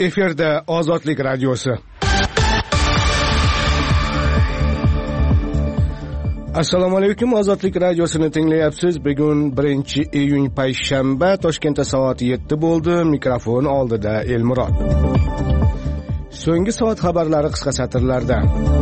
Efirda Ozodlik radiosi. Assalomu alaykum, Ozodlik radiosini tinglayapsiz. Bugun 1-iyun payshanba, Toshkentda soat 7 bo'ldi. Mikrofon oldida Elmurod. So'nggi soat xabarlari qisqa satrlarda.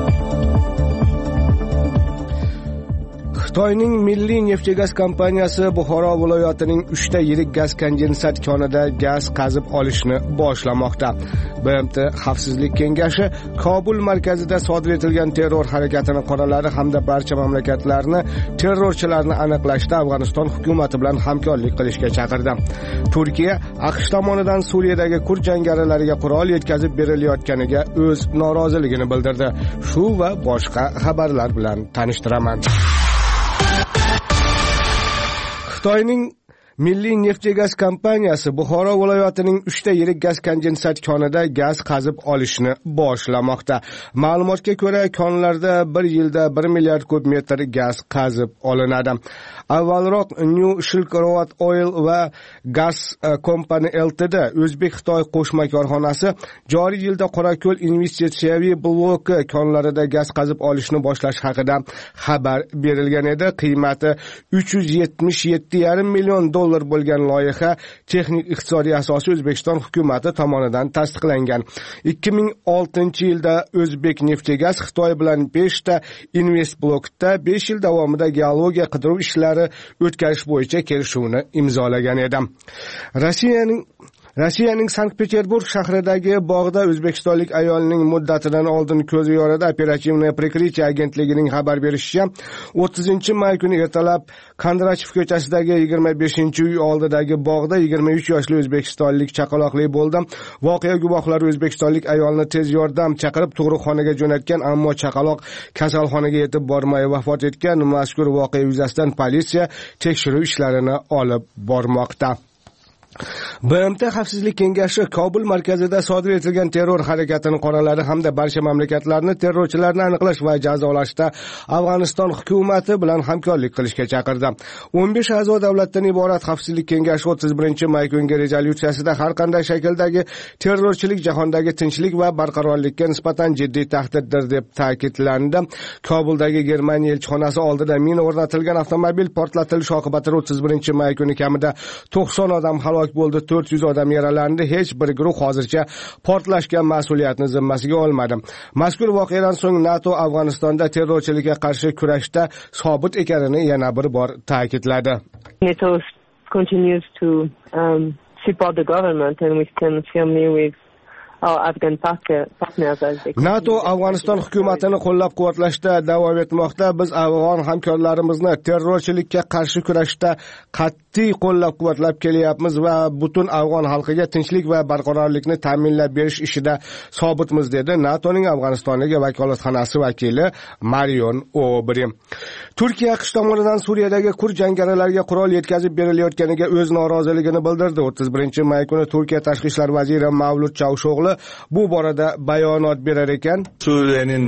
Xitoyning Milliy neft va gaz kompaniyasi Buxoro viloyatining 3 ta yirik gaz kondensat konida gaz qazib olishni boshlamoqda. BMT Xavfsizlik kengashi Kobul markazida sodir etilgan terror harakatini qoralari hamda barcha mamlakatlarni terrorchilarni aniqlashda Afg'oniston hukumati bilan hamkorlik qilishga chaqirdi. Turkiya AQSh tomonidan Suriyadagi kurd jangarilariga qurol yetkazib berilayotganiga o'z noroziligini bildirdi. Shu va boshqa xabarlar bilan tanishtiraman. Xitoyning Milliy neft va gaz kompaniyasi Buxoro viloyatining 3 ta yirik gaz kondensat konida gaz qazib olishni boshlamoqda. Ma'lumotga ko'ra, konlarda bir yilda 1 milliard kub metr gaz qazib olinadi. Avvalroq New Silk Road Oil va Gas Company Ltd O'zbek-Xitoy qo'shma korxonasi joriy yilda Qorako'l investitsiyaviy bloki konlarida gaz qazib olishni boshlash haqida xabar berilgan edi. Qiymati 377,5 million dollar bo'lgan loyiha texnik iqtisodiy asosi O'zbekiston hukumati tomonidan tasdiqlangan. 2006-yilda O'zbek neft va gaz Xitoy bilan 5 ta investblokda 5 yil davomida geologiya qidiruv ishlari o'tkazish bo'yicha kelishuvni imzolagan edi. Rossiyaning Sankt-Peterburg shahridagi bog'da o'zbekistonlik ayolning muddatidan oldin ko'zi yorida operativniy prikriya agentligining xabar berishicha 30-may kuni ertalab Kondrachev ko'chasidagi 25-uy oldidagi bog'da 23 yoshli o'zbekistonlik chaqaloqli bo'ldi. Voqea guvohlari o'zbekistonlik ayolni tez yordam chaqirib tug'ruqxonaga jo'natgan, ammo chaqaloq kasalxonaga yetib bormay vafot etgan. Mazkur voqea yuzasidan politsiya tekshiruv ishlarini olib bormoqda. BMT Xavfsizlik kengashi Kobul markazida sodir etilgan terror harakatini qoralari hamda barcha mamlakatlarni terrorchilarni aniqlash va jazolashda Afg'oniston hukumati bilan hamkorlik qilishga chaqirdi. 15 a'zo davlatdan iborat Xavfsizlik kengashi 31-may kungi rezolyutsiyasida har qanday shakldagi terrorchilik jahondagi tinchlik va barqarorlikka nisbatan jiddiy tahdiddir deb ta'kidlandi. Kobuldagi Germaniya elchixonasi oldida mina o'rnatilgan avtomobil portlatilishi oqibatida 31-may kuni kamida 90 odam halok bo'ldi, 400 odam yaralandi. Hech bir guruh hozircha portlashga mas'uliyatni zimmasiga olmadi. Mazkur voqeadan so'ng NATO Afg'onistonda terrorchilikka qarshi kurashda sobit ekanini yana bir bor ta'kidladi. NATO continues to support the government and we stand firmly with NATO Afg'oniston hukumatini qo'llab-quvvatlashda davom etmoqda. Biz afg'on hamkorlarimizni terrorchilikka qarshi kurashda qat'iy qo'llab-quvvatlab kelyapmiz va butun afg'on xalqiga tinchlik va barqarorlikni ta'minlab berish ishida sobitmiz, dedi NATOning Afg'onistondagi vakolatxonasi vakili Marion O'Brien. Turkiya AQSh tomonidan Suriyadagi kurd jangarilariga qurol yetkazib berilayotganiga o'z noroziligini bildirdi. 31-may kuni Turkiya tashqi ishlar vaziri Mavlut Çavuşoğlu bu borada bayonot berar ekan. Suriye'nin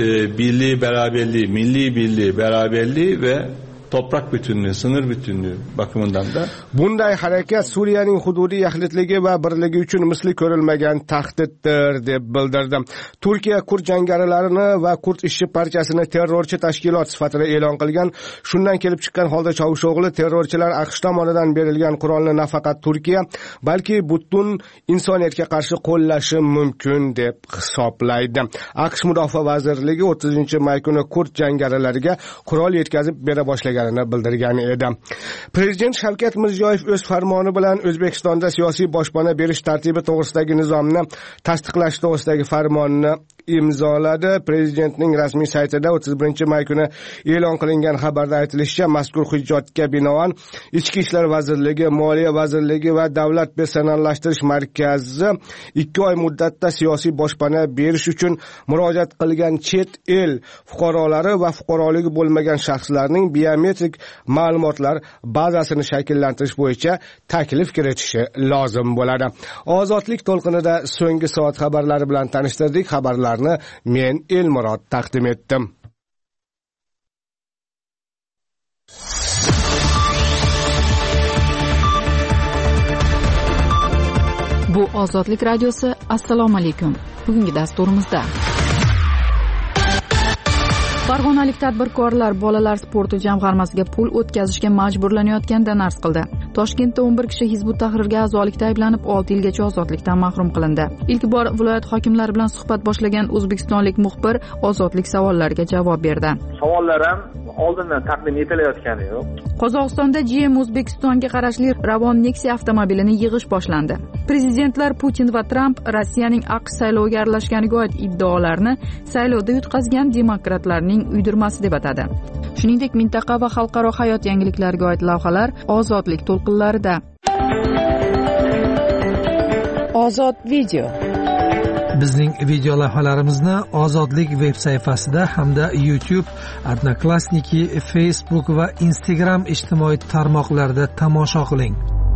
milli birliği, beraberliği ve toprak bütünlüğü, sınır bütünlüğü bakımından da bunday harakat Suriyaning hududiy yaxlitligi va birligi uchun misli ko'rilmagan tahdiddir deb bildirdi. Turkiya kurd jangarilarini va kurd ishchi partiyasini terrorchi tashkilot sifatida e'lon qilgan. Shundan kelib chiqqan holda Çavuşoğlu terrorchilar AQSh tomonidan berilgan qurolni nafaqat Turkiya, balki butun insoniyatga qarshi qo'llashi mumkin deb hisoblaydi. AQSh Mudofaa vazirligi 30-may kuni kurd jangarilariga qurol yetkazib bera boshlagan bildirgan edi. Prezident Shavkat Mirziyoyev o'z farmoni bilan O'zbekistonda siyosiy boshpana berish tartibi to'g'risidagi nizomni tasdiqlash to'g'risidagi farmonni imzoladi. Prezidentning rasmiy saytida 31-may kuni e'lon qilingan xabarda aytilishicha, mazkur hujjatga binoan Ichki ishlar vazirligi, Moliya vazirligi va Davlat personallashtirish markazi 2 oy muddatda siyosiy boshpana berish uchun murojaat qilgan chet el fuqarolari va fuqaroligi bo'lmagan shaxslarning biometrik ma'lumotlar bazasini shakllantirish bo'yicha taklif kiritishi lozim bo'ladi. Ozodlik to'lqinida so'nggi soat xabarlari bilan tanishtirdik. Xabarlarni men Elmurod taqdim etdim. Bu Bu Ozodlik radiosi. Assalomu alaykum. Bugungi dasturimizda Farg'onalik tadbirkorlar bolalar sporti jamg'armasiga pul o'tkazishga majburlanayotganidan arz qildi. Toshkentda 11 kishi Hizbut Tahrirga a'zolikda ayblanib 6 yilgacha ozodlikdan mahrum qilindi. Ilk bor viloyat hokimlari bilan suhbat boshlagan o'zbekistonlik muxbir ozodlik savollariga javob berdi. Savollar ham oldindan taqdim etilayotgani yo'q. Qozog'istonda GM O'zbekistonga qarashli Ravon Nexia avtomobilini yig'ish boshlandi. Prezidentlar Putin va Tramp Rossiyaning AQSh sayloviga aralashganiga oid iddaolarni saylovda yutqazgan demokratlarning uydirmasi deb atadi. Shuningdek, mintaqa va xalqaro hayot yangiliklariga oid lavhalar ozodlik to'lqinlarida. Ozod video. Bizning video lavhalarimizni Ozodlik veb sayfasida hamda YouTube, Odnoklassniki, Facebook va Instagram ijtimoiy tarmoqlarida tomosha qiling.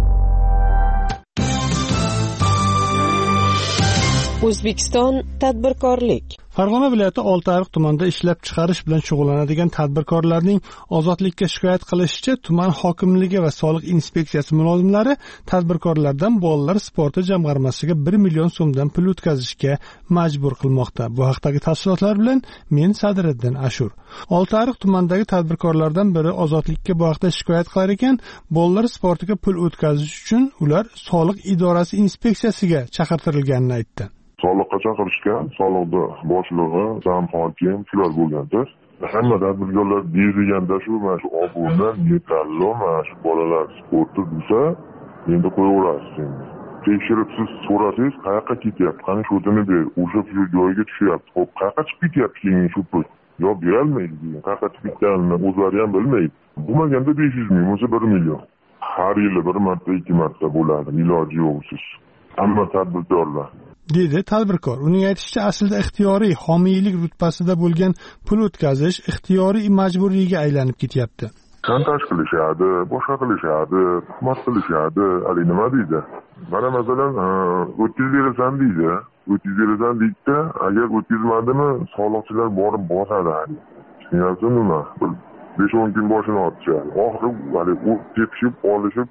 O'zbekiston tadbirkorlik. Farg'ona viloyati Oltiariq tumanida ishlab chiqarish bilan shug'ullanadigan tadbirkorlarning ozodlikka shikoyat qilishicha, tuman hokimligi va soliq inspeksiyasi mulozimlari tadbirkorlardan bolalar sporti jamg'armasiga 1 million so'mdan pul o'tkazishga majbur qilmoqda. Bu haqdagi tafsilotlar bilan men Sadriddin Ashur. Oltiariq tumanidagi tadbirkorlardan biri ozodlikka bu haqda shikoyat qilar ekan, bolalar sportiga pul o'tkazish uchun ular soliq idorasi inspeksiyasiga chaqirtirilganini aytdi. Soliqqa chaqirishgan, soliqda boshlig'i, jam hokim shular bo'lganda, hamma tadbirkorlar deyilganda shu mana shu obuna, metallo, mana shu bolalar sporti bo'lsa, endi qo'yaverasiz. Tekshirib siz so'rasangiz, qayoqqa ketyapti? Qani shotini ber, o'sha joyiga tushyapti. Xo'p, qayoqqa chiqib ketyapti keyin shu pul? Yo, berolmaydi degan. Qayoqqa chiqib ketganini o'zlari ham bilmaydi. Bo'lmaganda 500 ming, bo'lsa 1 million. Har yili bir marta, 2 marta bo'ladi, iloji yo'qsiz. Hamma tadbirkorlar dedi tadbirkor. Uning aytishicha, aslida ixtiyoriy homiylik rutbasida bo'lgan pul o'tkazish ixtiyoriy majburiyga aylanib ketyapti. Chantaj qilishadi, boshqa qilishadi, tuhmat qilishadi, hali nima deydi? Mana masalan, o'tkazirasan deydi. O'tkazirasan deydi, agar o'tkazmadimi, soliqchilar borib bosadi hali. Tushunasizmi nima? 5-10 kun boshini otishadi. Oxiri hali u tepishib, olishib,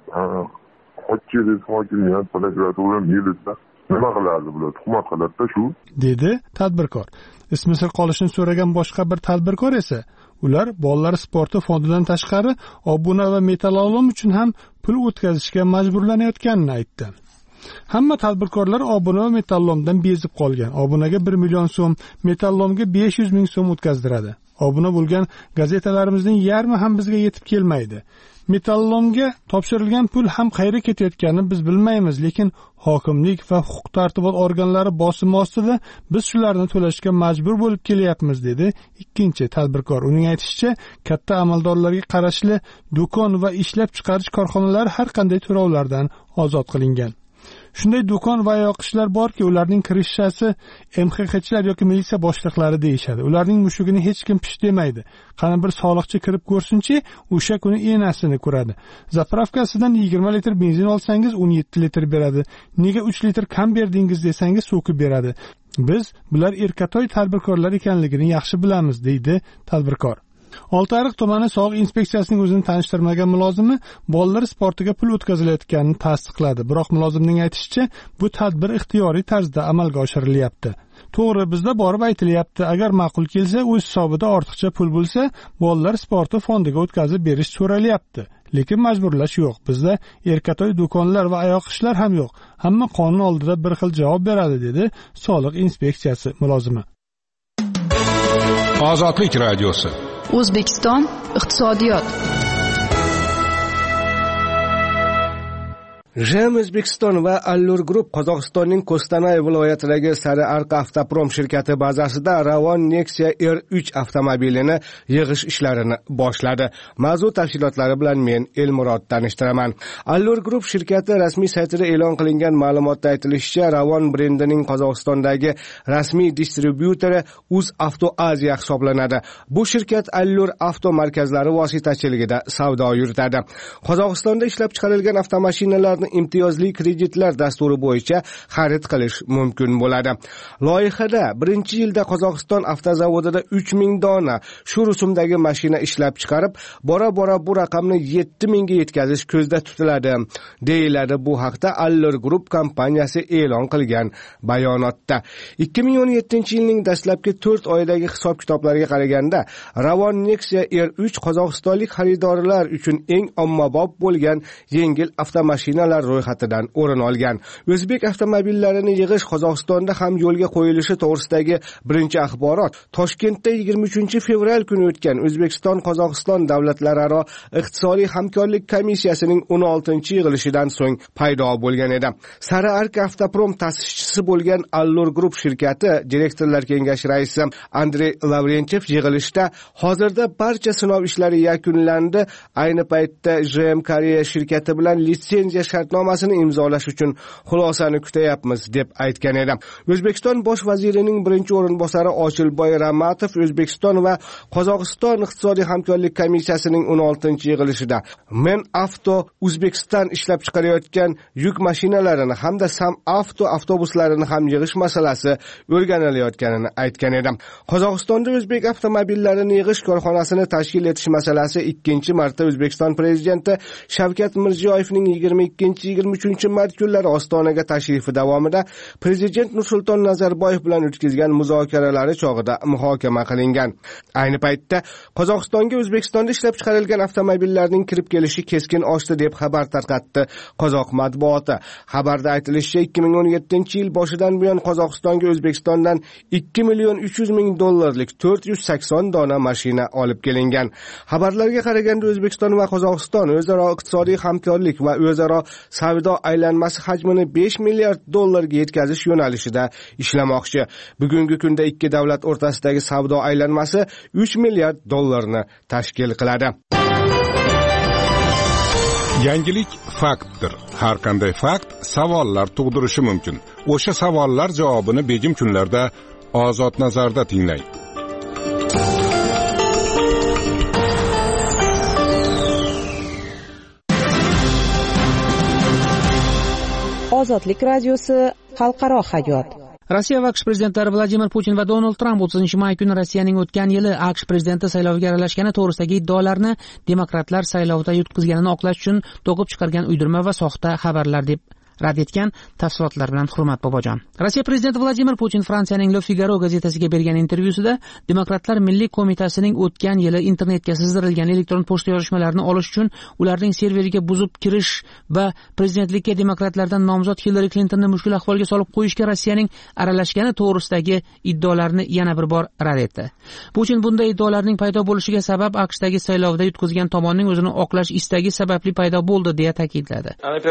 hokimiyat, hokimiyat, prokuratura, militsiya nima qiladi bular? Tuhmat qiladi-da shu, dedi tadbirkor. Ismi sir qolishini so'ragan boshqa bir tadbirkor esa, ular bolalar sporti fondidan tashqari obuna va metalolom uchun ham pul o'tkazishga majburlanayotganini aytdi. Hamma tadbirkorlar obuna va metallomdan bezib qolgan. Obunaga 1 million so'm, metallomga 500 ming so'm o'tkazdiradi. Obuna bo'lgan gazetalarimizning yarmi ham bizga yetib kelmaydi. Metallomga topshirilgan pul ham qayerga ketayotganini biz bilmaymiz, lekin hokimlik va huquq-tartibot organlari bosimi ostida biz shularni to'lashga majbur bo'lib kelyapmiz, dedi ikkinchi tadbirkor. Uning aytishicha, katta amaldorlarga qarashli do'kon va ishlab chiqarish korxonalari har qanday to'lovlardan ozod qilingan. Shunday do'kon va yoqishlar borki, ularning kirishchasi MXXchilar yoki militsiya boshliqlari deyishadi. Ularning mushugini hech kim pish demaydi. Qani bir soliqchi kirib ko'rsinchi, o'sha kuni enasini ko'radi. Zapravkasidan 20 litr benzin olsangiz 17 litr beradi. Nega 3 litr kam berdingiz desangiz so'kib beradi. Biz bular erkatoy tadbirkorlar ekanligini yaxshi bilamiz, deydi tadbirkor. Oltiariq tumani soliq inspeksiyasining o'zini tanishtirmagan mulozimi bolalar sportiga pul o'tkazilayotganini tasdiqladi. Biroq mulozimning aytishicha, bu tadbir ixtiyoriy tarzda amalga oshirilyapti. To'g'ri, bizda borib aytilyapti, agar ma'qul kelsa, o'z hisobida ortiqcha pul bo'lsa, bolalar sporti fondiga o'tkazib berish so'ralyapti. Lekin majburlash yo'q. Bizda erkatoy do'konlar va oyoq ishlar ham yo'q. Hamma qonun oldida bir xil javob beradi, dedi soliq inspeksiyasi mulozimi. Ozodlik radiosi. O'zbekiston iqtisodiyot. JM O'zbekiston va Allur Group Qozog'istonning Kostanay viloyatidagi Sariarqa avtoprom shirkati bazasida Ravon Nexia R3 avtomobilini yig'ish ishlarini boshladi. Mavzu tafsilotlari bilan men Elmurod tanishtiraman. Allur Group shirkati rasmiy saytida e'lon qilingan ma'lumotda aytilishicha, Ravon brendining Qozog'istondagi rasmiy distribyutori UzAvto Aziya hisoblanadi. Bu shirkat Allur avto markazlari vositachiligida savdo yuritadi. Qozog'istonda ishlab chiqarilgan avtomashinalarni mahsulotlarni imtiyozli kreditlar dasturi bo'yicha xarid qilish mumkin bo'ladi. Loyihada birinchi yilda Qozog'iston avtozavodida 3000 dona shu rusumdagi mashina ishlab chiqarib, bora-bora bu raqamni 7000 ga yetkazish ko'zda tutiladi, deyiladi bu haqda Allur Group kompaniyasi e'lon qilgan bayonotda. 2017-yilning dastlabki 4 oyidagi hisob-kitoblarga qaraganda, Ravon Nexia R3 qozog'istonlik xaridorlar uchun eng ommabop bo'lgan yengil avtomashinalar ro'yxatidan o'rin olgan. O'zbek avtomobillarini yig'ish Qozog'istonda ham yo'lga qo'yilishi to'g'risidagi birinchi axborot Toshkentda 23 fevral kuni o'tgan O'zbekiston-Qozog'iston davlatlararo iqtisodiy hamkorlik komissiyasining 16-yig'ilishidan so'ng paydo bo'lgan edi. Sariarka Avtoprom ta'sischisi bo'lgan Allur Group shirkati direktorlar kengashi raisi Andrey Lavrentyev yig'ilishda hozirda barcha sinov ishlari yakunlandi. Ayni paytda JM Koreya shirkati bilan litsenziya shartnomasini imzolash uchun xulosani kutayapmiz deb aytgan edi. O'zbekiston bosh vazirining birinchi o'rinbosari Ochilboy Ramatov O'zbekiston va Qozog'iston iqtisodiy hamkorlik komissiyasining 16-yig'ilishida Men Avto O'zbekiston ishlab chiqarayotgan yuk mashinalarini hamda Sam Avto avtobuslarini ham yig'ish masalasi o'rganilayotganini aytgan edi. Qozog'istonda o'zbek avtomobillarini yig'ish korxonasini tashkil etish masalasi ikkinchi marta O'zbekiston prezidenti Shavkat Mirziyoyevning 22-23 mart kunlari Ostonaga tashrifi davomida prezident Nursulton Nazarboyev bilan o'tkazgan muzokaralari chog'ida muhokama qilingan. Ayni paytda Qozog'istonga O'zbekistonda ishlab chiqarilgan avtomobillarning kirib kelishi keskin oshdi deb xabar tarqatdi qozoq matbuoti. Xabarda aytilishicha, 2017-yil boshidan buyon Qozog'istonga O'zbekistondan 2.300.000 dollarlik 480 dona mashina olib kelingan. Xabarlarga qaraganda O'zbekiston va Qozog'iston o'zaro iqtisodiy hamkorlik va o'zaro savdo aylanmasi hajmini 5 milliard dollarga yetkazish yo'nalishida ishlamoqchi. Bugungi kunda ikki davlat o'rtasidagi savdo aylanmasi 3 milliard dollarni tashkil qiladi. Yangilik faktdir. Har qanday fakt savollar tug'dirishi mumkin. O'sha savollar javobini begim kunlarda Ozod nazarda tinglang. Ozodlik radiosi xalqaro hayot. Rossiya va AQSh prezidentlari Vladimir Putin va Donald Tramp 30-may kuni Rossiyaning o'tgan yili AQSh prezidenti sayloviga aralashgani to'g'risidagi iddaolarni demokratlar saylovda yutqizganini oqlash uchun to'qib chiqargan uydirma va soxta xabarlar deb rad etgan. Tafsilotlar bilan Hurmat Bobojon. Rossiya prezidenti Vladimir Putin Fransiyaning Le Figaro gazetasiga bergan intervyusida Demokratlar Milliy qo'mitasining o'tgan yili internetga sizdirilgan elektron pochta yozishmalarini olish uchun ularning serveriga buzib kirish va prezidentlikka demokratlardan nomzod Hillary Clintonni mushkul ahvolga solib qo'yishga Rossiyaning aralashgani to'g'risidagi iddaolarni yana bir bor rad etdi. Putin bunday iddaolarning paydo bo'lishiga sabab AQShdagi saylovda yutqizgan tomonning o'zini oqlash istagi sababli paydo bo'ldi deya ta'kidladi.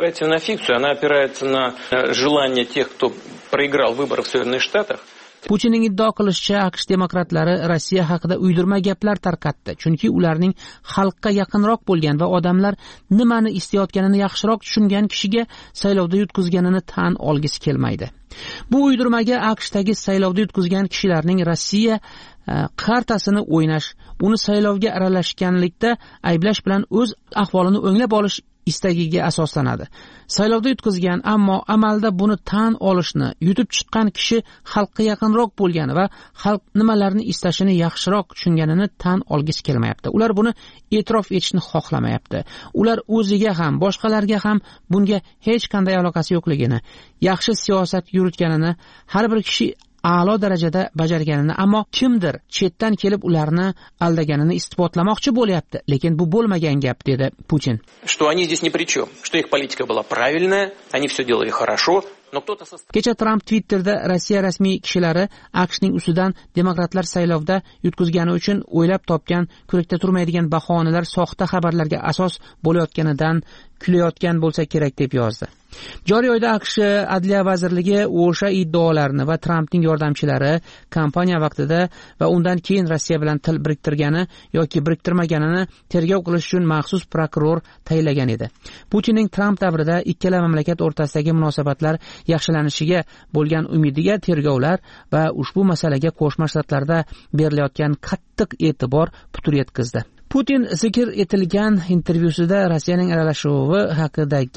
На желание тех, кто проиграл выборы в Соединенных Штатах. Putinning iddio qilishicha, AQSh demokratlari Rossiya haqida uydirma gaplar tarqatdi, chunki ularning xalqqa yaqinroq bo'lgan va odamlar nimani istayotganini yaxshiroq tushungan kishiga saylovda yutqizganini tan olgisi kelmaydi. Bu uydirmaga AQShdagi saylovda yutqizgan kishilarning Rossiya kartasini o'ynash, uni saylovga aralashganlikda ayblash bilan o'z ahvolini o'nglab olish istagiga asoslanadi. Saylovda yutqizgan, ammo amalda buni tan olishni, yutib chiqqan kishi xalqqa yaqinroq bo'lgani va xalq nimalarni istashini yaxshiroq tushunganini tan olgisi kelmayapti. Ular buni e'tirof etishni xohlamayapti. Ular o'ziga ham, boshqalarga ham bunga hech qanday aloqasi yo'qligini, yaxshi siyosat yuritganini, har bir kishi a'lo darajada bajarganini, ammo kimdir chetdan kelib ularni aldaganini isbotlamoqchi bo'lyapti, lekin bu bo'lmagan gap, dedi Putin. Что они здесь ни при чем, что их политика была правильная, они все делали хорошо. Kecha Trump Twitterda Rossiya rasmiy kishilari AQShning ustidan demokratlar saylovda yutqizgani uchun o'ylab topgan, ko'rikda turmaydigan bahonalar soxta xabarlarga asos bo'layotganidan kulayotgan bo'lsa kerak deb yozdi. Joriy oyda AQSh Adliya vazirligi o'sha iddaolarni va Trumpning yordamchilari kampaniya vaqtida va undan keyin Rossiya bilan til biriktirgani yoki biriktirmaganini tergov qilish uchun maxsus prokuror tayinlagan edi. Putinning Trump davrida ikkala mamlakat o'rtasidagi munosabatlar yaxshilanishiga bo'lgan umidiga tergovlar va ushbu masalaga Qo'shma Shtatlarda berilayotgan qattiq e'tibor putur yetkazdi. Putin zikr etilgan intervyusida Rossiyaning aralashuvi haqidagi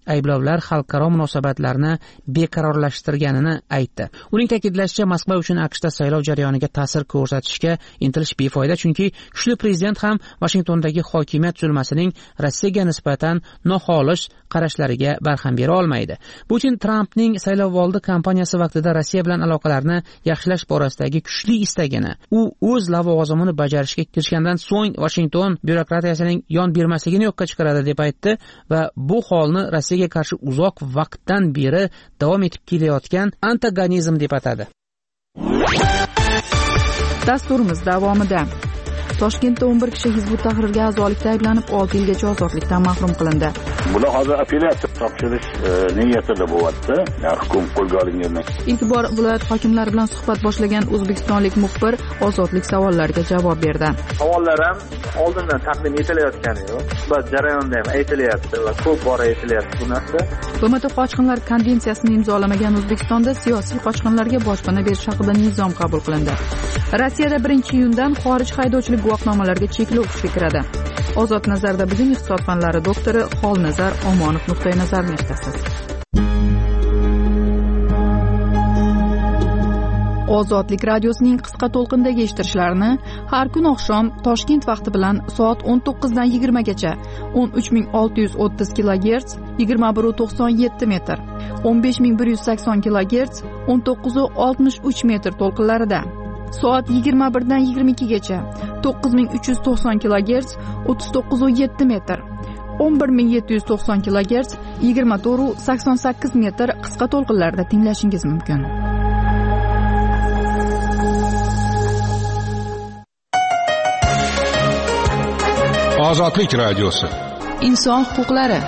ayblovlar xalqaro munosabatlarni beqarorlashtirganini aytdi. Uning ta'kidlashicha, Moskva uchun AQShda saylov jarayoniga ta'sir ko'rsatishga intilish befoyda, chunki kuchli prezident ham Vashingtondagi hokimiyat tuzilmasining Rossiyaga nisbatan noxolis qarashlariga barham bera olmaydi. Putin Trampning saylovoldi kampaniyasi vaqtida Rossiya bilan aloqalarni yaxshilash borasidagi kuchli istagini, u o'z lavozimini bajarishga kirishgandan so'ng Washington byurokratiyasining yon bermasligini yo'qqa chiqaradi deb aytdi va bu holni Rossiyaga qarshi uzoq vaqtdan beri davom etib kelayotgan antagonizm deb atadi. Dasturimiz davomida Toshkentda 11 kishi Hizbut Tahrirga a'zolikda ayblanib 6 yilgacha ozodlikdan mahrum qilindi. Bular hozir apellyatsiya topshirish niyatida bo'lyapti. Hukm qo'lga olingandan. Ilk bor viloyat hokimlari bilan suhbat boshlagan o'zbekistonlik muxbir ozodlik savollariga javob berdi. Savollar ham oldindan taqdim etilayotgani yo'q. Suhbat jarayonida ham aytilyapti va ko'p bora aytilyapti bu narsa. BMT qochqinlar konvensiyasini imzolamagan O'zbekistonda siyosiy qochqinlarga boshpana berish haqida nizom qabul qilindi. Rossiyada 1-iyundan xorij haydovchilik guvohnomalariga cheklov kuchga kiradi. Ozod nazarda bugun iqtisod fanlari doktori Xolnazar Omonov nuqtai nazarini eshitasiz. Ozodlik radiosining qisqa to'lqindagi eshittirishlarini har kun oqshom Toshkent vaqti bilan soat 19 dan 20 gacha 13630 kHz 2197 metr, 15180 kHz 1963 metr to'lqinlarida, soat 21 dan 22 gacha 9390 kHz 3907 metr, 11790 kHz 2488 metr qisqa to'lqinlarda tinglashingiz mumkin. Ozodlik radiosi. Inson huquqlari.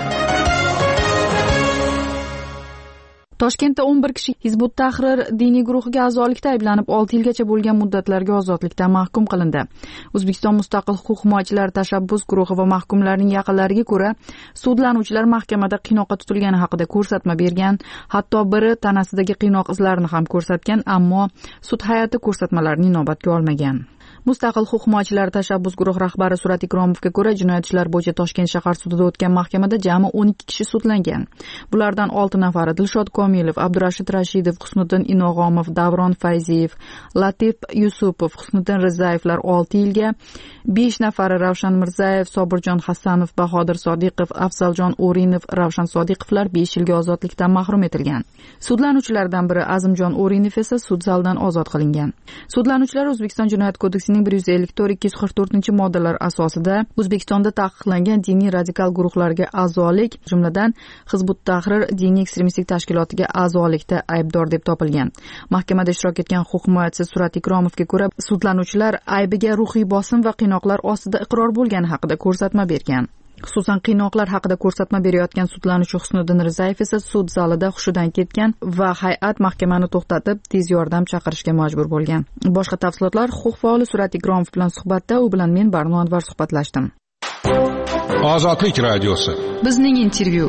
Toshkentda 11 kishi Hizbut Tahrir diniy guruhiga a'zolikda ayblanib 6 yilgacha bo'lgan muddatlarga ozodlikdan mahkum qilindi. O'zbekiston Mustaqil huquq himoyachilari tashabbus guruhi va mahkumlarning yaqinlariga ko'ra, sudlanuvchilar mahkamada qiynoqqa tutilgani haqida ko'rsatma bergan, hatto biri tanasidagi qiynoq izlarini ham ko'rsatgan, ammo sud hay'ati ko'rsatmalarni inobatga olmagan. Mustaqil huquq himoyachilari tashabbus guruh rahbari Surat Ikromovga ko'ra, jinoyat ishlari bo'yicha Toshkent shahar sudida o'tgan mahkamada jami 12 kishi sudlangan. Bulardan 6 nafari Dilshod Komilov, Abdurashid Rashidov, Husniddin Inog'omov, Davron Fayziyev, Latif Yusupov, Husniddin Rizayevlar 6 yilga, 5 nafari Ravshan Mirzayev, Sobirjon Hasanov, Bahodir Sodiqov, Afzaljon O'rinov, Ravshan Sodiqovlar 5 yilga ozodlikdan mahrum etilgan. Sudlanuvchilardan biri Azimjon O'rinov esa sud zalidan ozod qilingan. Sudlanuvchilar O'zbekiston Jinoyat kodeksining 154-244 moddalar asosida O'zbekistonda taqiqlangan diniy radikal guruhlarga a'zolik, jumladan Hizbut Tahrir diniy ekstremistik tashkilotiga a'zolikda aybdor deb topilgan. Mahkamada ishtirok etgan huquq himoyachisi Surat Ikromovga ko'ra, sudlanuvchilar aybiga ruhiy bosim va qiynoqlar ostida iqror bo'lgani haqida ko'rsatma bergan. Xususan, qiynoqlar haqida ko'rsatma berayotgan sudlanuvchi Husniddin Rizayev esa sud zalida hushidan ketgan va hay'at mahkamani to'xtatib, tez yordam chaqirishga majbur bo'lgan. Boshqa tafsilotlar huquq faoli Surat Ikromov bilan suhbatda, u bilan men Barno Anvar suhbatlashdim. Ozodlik radiosi. Bizning intervyu.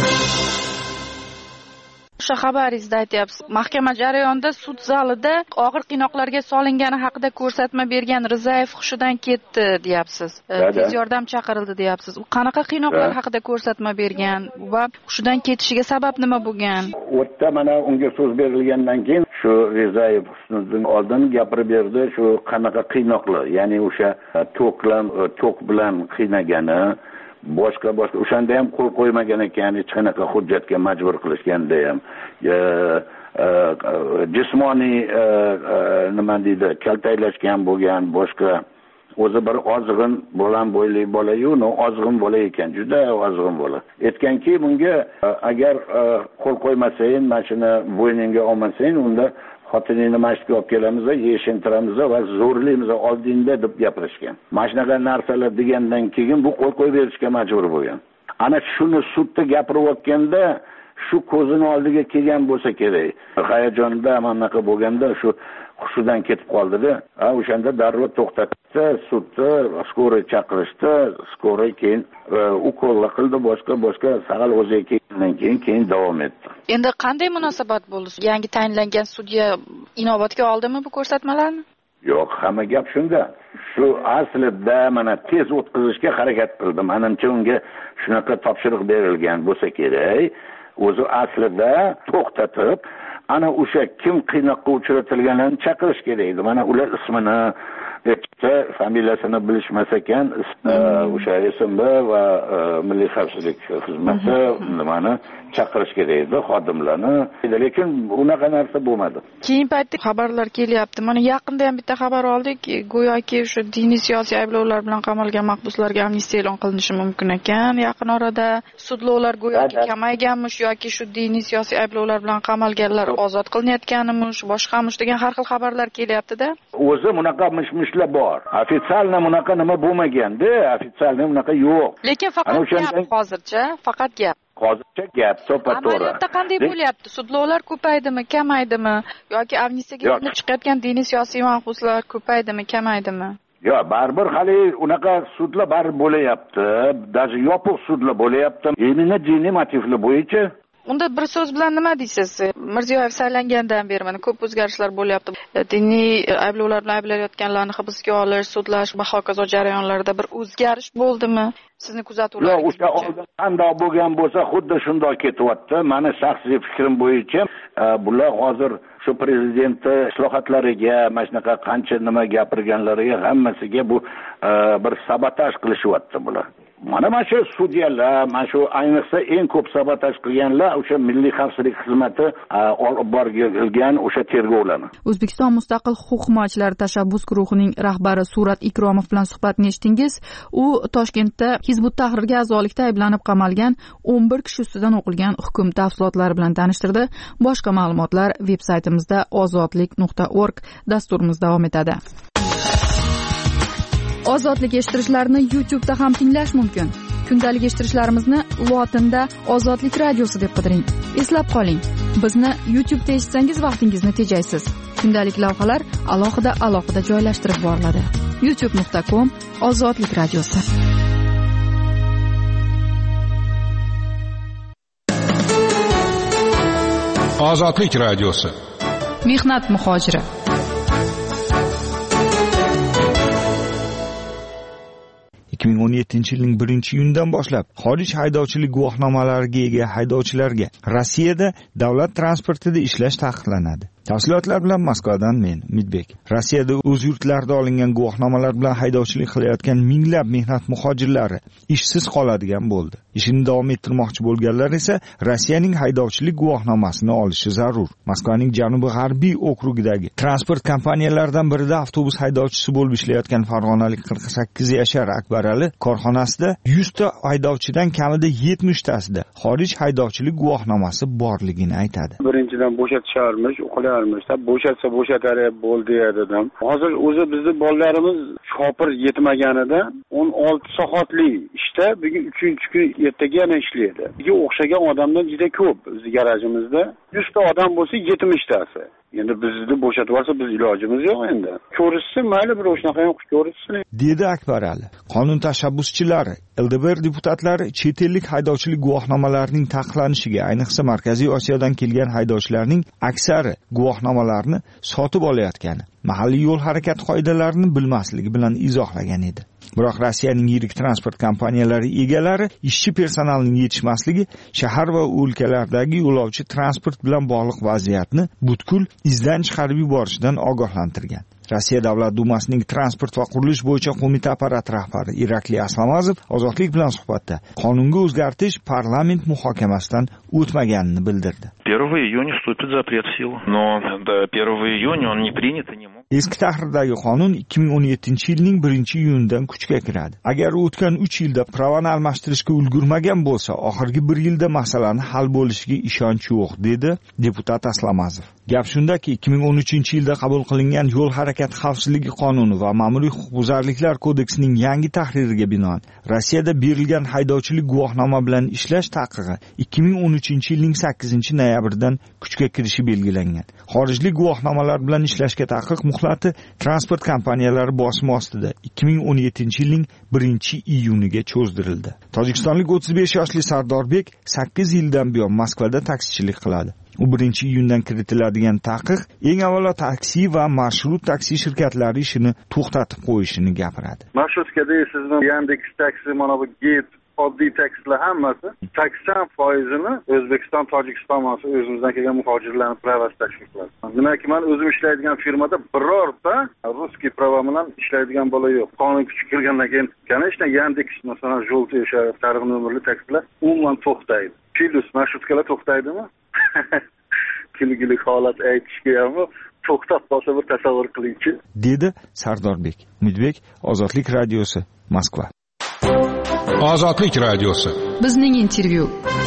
O'sha xabaringizda aytyapsiz, mahkama jarayonida sud zalida og'ir qiynoqlarga solingani haqida ko'rsatma bergan Rizayev hushidan ketdi deyapsiz. Tez yordam chaqirildi deyapsiz. U qanaqa qiynoqlar haqida ko'rsatma bergan va hushidan ketishiga sabab nima bo'lgan? O'tda mana unga so'z berilgandan keyin shu Rizayev Husniddin oldin gapirib berdi, shu qanaqa qiynoqlar, ya'ni o'sha to'q bilan qiynagani, boshqa o'shanda ham qo'l qo'ymagan ekan, hech qanaqa hujjatga majbur qilishganda ham jismoniy nima deydi, kaltaklashgan bo'lgan, boshqa o'zi bir ozg'in bo'lan bo'yli bola-yu, ozg'in bola ekan, juda ozg'in bola. Aytganki, bunga agar qo'l qo'ymasayin, mashina bo'yningga olmasayin, unda xotiningni masjidga olib kelamiz, yeshintiramiz va zo'rlaymiz oldingda deb gapirishgan. Mana shunaqa narsalar degandan keyin bu qo'l qo'yib berishga majbur bo'lgan. Ana shuni sudda gapirib o'tganda shu ko'zini oldiga kelgan bo'lsa kerak. Hayajonda anaqa bo'lganda shu hushidan ketib qoldi-da. O'shanda darrov to'xtatdi, sudda skoriy chaqirishdi, skoriy keyin ukollar qildi, boshqa saqal o'ziga kelgandan keyin davom etdi. Endi qanday munosabat bo'ldi? Yangi tayinlangan sudya inobatga oldimi bu ko'rsatmalarni? Yo'q, hamma gap shunda. Shu aslida mana tez o'tkazishga harakat qildim. Menimcha unga shunaqa topshiriq berilgan bo'lsa kerak. O'zi aslida to'xtatib, ana o'sha kim qiynoqqa uchratilganlarni chaqirish kerak edi. Mana ular ismini, familiyasini bilishmas ekan, o'sha SMB va Milliy xavfsizlik xizmati nimani chaqirish kerak edi xodimlarni. Lekin unaqa narsa bo'lmadi. Keyin paytda xabarlar kelyapti. Mana yaqinda ham bitta xabar oldik, go'yoki o'sha diniy siyosiy ayblovlar bilan qamalgan mahbuslarga amnistiya e'lon qilinishi mumkin ekan. Yaqin orada sudlovlar go'yoki kamayganmish yoki shu diniy siyosiy ayblovlar bilan qamalganlar ozod qilinayotganimish, boshqamish degan har xil xabarlar kelyapti-da. O'zi bunaqa mishmishlar bor. Ofitsialna bunaqa nima bo'lmaganda, ofitsialna bunaqa yo'q. Lekin faqat gap hozircha, faqat gap. Hozircha gap to'pa-to'g'ri. Amaliyotda qanday bo'lyapti? Sudlovlar ko'paydimi, kamaydimi? Yoki amnistiyaga chiqayotgan diniy siyosiy mahbuslar ko'paydimi, kamaydimi? Yo'q, baribir hali unaqa sudlar baribir bo'layapti. Даже yopiq sudlar bo'layapti. Diniy motivlar bo'yicha. Unda bir so'z bilan nima deysiz? Mirziyoyev saylangandan beri mana ko'p o'zgarishlar bo'lyapti. Diniy ayblovlar bilan ayblanayotganlarni hibsga olish, sudlash va hokazo jarayonlarida bir o'zgarish bo'ldimi? Sizni kuzatuvlaringiz? Yo'q, o'sha oldin qanday bo'lgan bo'lsa, xuddi shunday ketyapti. Meni shaxsiy fikrim bo'yicha, bular hozir shu prezidentni islohotlariga, mana shunaqa qancha nima gapirganlariga hammasiga bu bir sabotaj qilishyapti bular. Mana shu sudyalar, mana shu ayniqsa eng ko'p sabotaj qilganlar o'sha Milliy xavfsizlik xizmati olib borgan o'sha tergovlarni. O'zbekiston mustaqil huquq himoyachilari tashabbus guruhining rahbari Surat Ikromov bilan suhbatni eshitdingiz. U Toshkentda Hizbut Tahrirga a'zolikda ayblanib qamalgan 11 kishi ustidan o'qilgan hukm tafsilotlari bilan tanishtirdi. Boshqa ma'lumotlar veb-saytimizda ozodlik.org dasturimiz davom etadi. Ozodlik eshittirishlarni YouTube'da ham tinglash mumkin. Kundalik eshittirishlarimizni lotinda Ozodlik radiosi deb qidiring. Eslab qoling, bizni YouTube'da eshitsangiz vaqtingizni tejaysiz. Kundalik lavhalar alohida joylashtirib boriladi. youtube.com Ozodlik radiosi. Ozodlik radiosi. Mehnat muhojiri. yilning 1-iyunidan boshlab xorij haydovchilik guvohnomalariga ega haydovchilarga Rossiyada davlat transportida ishlash taqiqlanadi. Tafsilotlar bilan Moskvadan men Midbek. Rossiyada o'z yurtlarida olingan guvohnomalar bilan haydovchilik qilayotgan minglab mehnat muhojirlari ishsiz qoladigan bo'ldi. Ishini davom ettirmoqchi bo'lganlar esa Rossiyaning haydovchilik guvohnomasini olishi zarur. Moskvaning janubi-g'arbiy okrugidagi transport kompaniyalaridan birida avtobus haydovchisi bo'lib ishlayotgan farg'onalik 48 yashar Akbar Ali korxonasida 100 ta haydovchidan kamida 70 tasida xorij haydovchilik guvohnomasi borligini aytadi. Birinchidan bo'shatisharmish, bo'shatsa bo'shatari bo'ldi dedim. Hozir o'zi bizning bolalarimiz shopir yetmaganida 16 soatli ishda bugun 3-kun ertaga yana ishlaydi. Bunga o'xshagan odamlar juda ko'p bizning garajimizda. 100 ta odam bo'lsa 70 tasi. Endi bizni bo'shatib olsa biz ilojimiz yo'q endi. Ko'rishsin, mayli bir o'shanaqa ham ko'rishsin. Dedi Akbar Ali. Qonun tashabbuschilari, LDBR deputatlari chet ellik haydovchilik guvohnomalarining taqiqlanishiga, ayniqsa Markaziy Osiyodan kelgan haydovchilarning aksari guvohnomalarni sotib olayotgani, mahalliy yo'l harakati qoidalarini bilmasligi bilan izohlagan edi. Biroq Rossiyaning yirik transport kompaniyalari egalari ishchi personalning yetishmasligi shahar va o'lkalardagi yo'lovchi transport bilan bog'liq vaziyatni butkul izdan chiqarib yuborishidan ogohlantirgan. Rossiya Davlat Dumasining transport va qurilish bo'yicha qo'mita apparati rahbari Irakliy Aslamazov Ozodlik bilan suhbatda qonunga o'zgartirish parlament muhokamasidan o'tmaganini bildirdi. 1 iyun вступит запрет в силу, но до 1 июня он не принят и не мог. Eski tahrirdagi qonun 2017-yilning 1-iyunidan kuchga kiradi. Agar o'tgan 3 yilda pravani almashtirishga ulgurmagan bo'lsa, oxirgi 1 yilda masalani hal bo'lishiga ishonch yo'q, dedi deputat Aslamazov. Gap shundaki, 2013-yilda qabul qilingan yo'l harakati xavfsizligi qonuni va ma'muriy huquqbuzarliklar kodeksining yangi tahririga binoan Rossiyada berilgan haydovchilik guvohnoma bilan ishlash taqiqi 2013-yilning 8-noyabridan kuchga kirishi belgilangan. Xorijlik guvohnomalar bilan ishlashga taqiq muhlati transport kompaniyalari bosimi ostida 2017-yilning 1-iyuniga cho'zdirildi. Tojikistonlik 35 yoshli Sardorbek 8 yildan buyon Moskvada taksichilik qiladi. U 1-iyundan kiritiladigan taqiq eng avvalo taksi va marshrut taksi shirkatlari ishini to'xtatib qo'yishini gapiradi. Marshrutka deysizmi, Yandex taksi, mana bu Git, oddiy taksilar hammasi 80%ni O'zbekiston, Tojikiston mana o'zimizdan kelgan muhojirlarning pravasi tashkil qiladi. Demak, men o'zim ishlaydigan firmada birorta ruskiy prava bilan ishlaydigan bola yo'q. Qonun kuchga kirgandan keyin, конечно, Yandex, masalan, желтый o'sha sariq nomerli taksilar umuman to'xtaydi. Plus marshrutkalar to'xtaydimi? Kulgili holat aytishga ham to'xtab qolsa bir tasavvur qilingchi, dedi Sardorbek. Umidbek, Ozodlik radiosi, Moskva. Ozodlik radiosi. Bizning intervyu.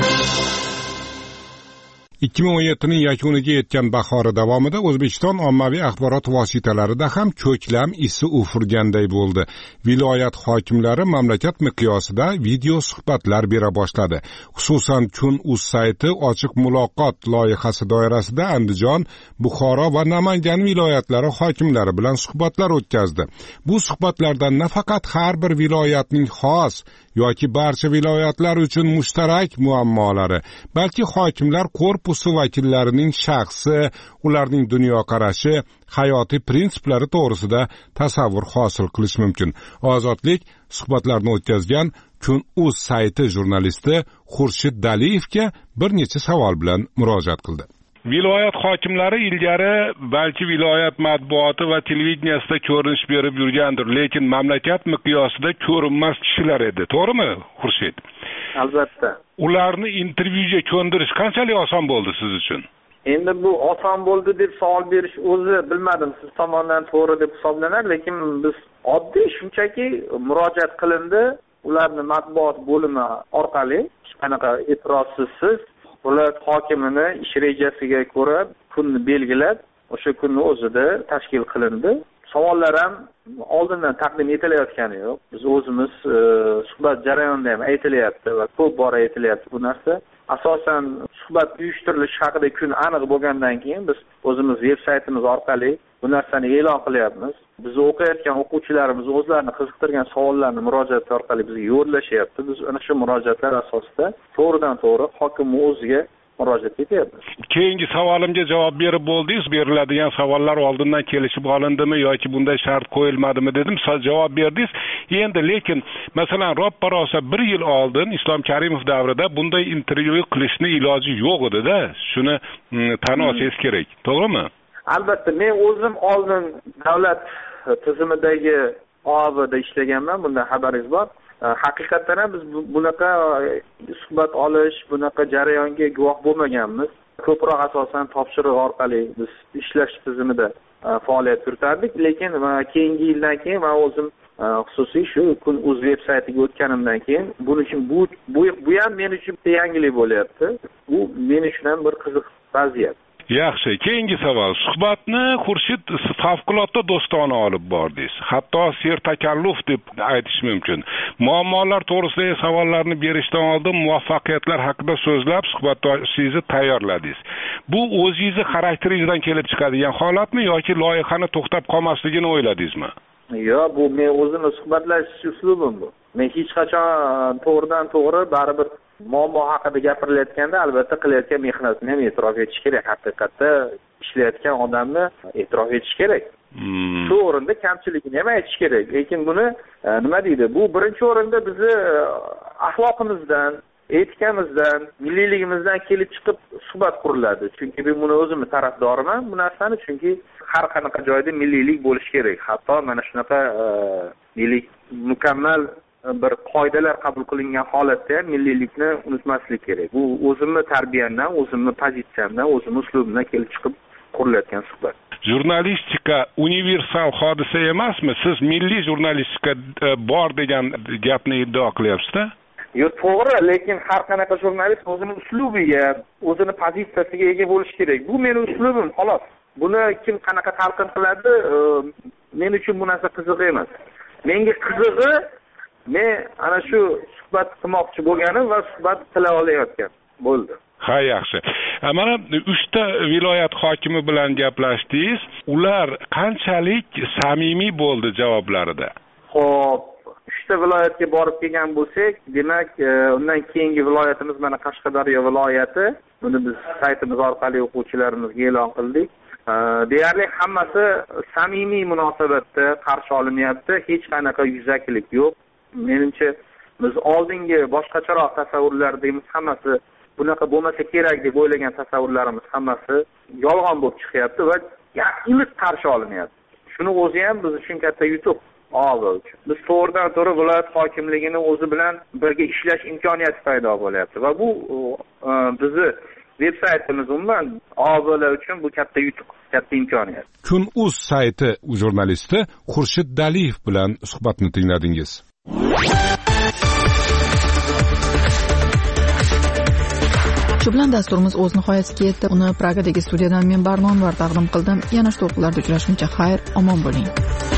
2017ning yakuniga yetgan bahori davomida O'zbekiston ommaviy axborot vositalarida ham ko'klam isi ufurganday bo'ldi. Viloyat hokimlari mamlakat miqyosida video suhbatlar bera boshladi. Xususan Kun.uz sayti ochiq muloqot loyihasi doirasida Andijon, Buxoro va Namangan viloyatlari hokimlari bilan suhbatlar o'tkazdi. Bu suhbatlardan nafaqat har bir viloyatning xos yoki barcha viloyatlar uchun mushtarak muammolari, balki hokimlar korpusi vakillarining shaxsi, ularning dunyoqarashi, hayotiy prinsiplari to'g'risida tasavvur hosil qilish mumkin. Ozodlik suhbatlarni o'tkazgan Kun.uz sayti jurnalisti Xurshid Daliyevga bir necha savol bilan murojaat qildi. Viloyat hokimlari ilgari balki viloyat matbuoti va televideniyasida ko'rinish berib yurgandir, lekin mamlakat miqyosida ko'rinmas kishilar edi. To'g'rimi, Xurshid? Albatta. Ularni intervyuga ko'ndirish qanchalik oson bo'ldi siz uchun? Endi bu oson bo'ldi deb savol berish o'zi bilmadim siz tomonidan to'g'ri deb hisoblanar, lekin biz oddiy shunchaki murojaat qilindi, ularni matbuot bo'limi orqali hech qanaqa e'tirozsiz viloyat hokimini ish rejasiga ko'ra kunni belgilab, o'sha kunni o'zida tashkil qilindi. Savollar ham oldindan taqdim etilayotgani yo'q. Biz o'zimiz suhbat jarayonida ham aytilyapti va ko'p bora aytilyapti bu narsa. Asosan suhbat uyushtirilishi haqida kun aniq bo'lgandan keyin biz o'zimiz veb-saytimiz orqali bu narsani e'lon qilyapmiz. Bizni o'qiyotgan o'quvchilarimiz o'zlarini qiziqtirgan savollarni murojaat orqali bizga yo'llashyapti. Biz ana shu murojaatlar asosida to'g'ridan-to'g'ri hokimning o'ziga murojaat etyapmiz. Keyingi savolimga javob berib bo'ldingiz. Beriladigan savollar oldindan kelishib olindimi yoki bunday shart qo'yilmadimi dedim. Siz javob berdingiz. Endi lekin masalan roppa-rosa 1 yil oldin Islom Karimov davrida bunday intervyu qilishni iloji yo'q edi-da. Shuni tan olsangiz kerak. To'g'rimi? Albatta, men o'zim oldin davlat tizimidagi OAVda ishlaganman, bundan xabaringiz bor. Haqiqatan ham biz bunaqa suhbat olish, bunaqa jarayonga guvoh bo'lmaganmiz. Ko'proq asosan topshiriq orqali biz ishlash tizimida faoliyat yuritardik, lekin keyingi yildan keyin men o'zim xususiy shu Kun.uz veb-saytiga o'tganimdan keyin buning uchun bu ham men uchun yangilik bo'lyapti. Bu men uchun ham bir qiziq vaziyat. Yaxshi, keyingi savol. Suhbatni Xurshid favqulodda do'stona olib bordingiz. Hatto sertakalluf deb aytish mumkin. Muammolar to'g'risidagi savollarni berishdan oldin muvaffaqiyatlar haqida so'zlab suhbatdoshingizni tayyorladingiz. Bu o'zingizning xarakteringizdan kelib chiqadigan holatmi yoki loyihani to'xtab qolmasligini o'yladingizmi? Yo'q, bu men o'zimning suhbatlashish uslubim bu. Men hech qachon to'g'ridan-to'g'ri baribir muammo haqida gapirilayotganda albatta qilayotgan mehnatini ham e'tirof etish kerak. Haqiqatda ishlayotgan odamni e'tirof etish kerak. Shu o'rinda kamchiligini ham aytish kerak. Lekin buni nima deydi? Bu birinchi o'rinda bizni axloqimizdan, etikамizdan, milliyligimizdan kelib chiqib suhbat quriladi. Chunki men buni o'zimni tarafdoriman bu narsani, chunki har qanaqa joyda milliylik bo'lishi kerak. Hatto mana shunaqa milliy mukammal bir qoidalar qabul qilingan holatda ham milliylikni unutmaslik kerak. Bu o'zimni tarbiyamdan, o'zimni pozitsiyamdan, o'zimni uslubimdan kelib chiqib qurilayotgan suhbat. Jurnalistika universal hodisa emasmi? Siz milliy jurnalistika bor degan gapni iddao qilyapsiz-da? Yo'q, to'g'ri, lekin har qanaqa jurnalist o'zini uslubiga, o'zini pozitsiyasiga ega bo'lishi kerak. Bu mening uslubim, xolos. Buni kim qanaqa talqin qiladi, men uchun bu narsa qiziq emas. Menga qizig'i men ana shu suhbat qilmoqchi bo'lganim va suhbat qila olayotgan bo'ldi. Ha, yaxshi. Mana 3 ta viloyat hokimi bilan gaplashdingiz. Ular qanchalik samimiy bo'ldi javoblarida? Xo'p, 3ta viloyatga borib kelgan bo'lsak, demak, undan keyingi viloyatimiz mana Qashqadaryo viloyati. Buni biz saytimiz orqali o'quvchilarimizga e'lon qildik. Deyarli hammasi samimiy munosabatda qarshi olinyapti. Hech qanaqa yuzakilik yo'q. Menimcha biz oldingi boshqacharoq tasavvurlarimiz hammasi bunaqa bo'lmasa kerak deb o'ylagan tasavvurlarimiz hammasi yolg'on bo'lib chiqyapti va iliq qarshi olinyapti. Shuni o'zi ham biz uchun katta yutuq. Biz to'g'ridan to'g'ri viloyat hokimligini o'zi bilan birga ishlash imkoniyati paydo bo'lyapti va bu bizni veb-saytimiz umuman ovolar uchun bu katta yutuq, katta imkoniyat. Kun.uz sayti jurnalisti Xurshid Daliyev bilan suhbatni tingladingiz. Shu bilan dasturimiz o'z nihoyasiga yetdi. Uni Pragadagi studiyadan men Barnonvar taqdim qildim. Yana shu to'qqilarda uchrashguncha xayr, omon bo'ling.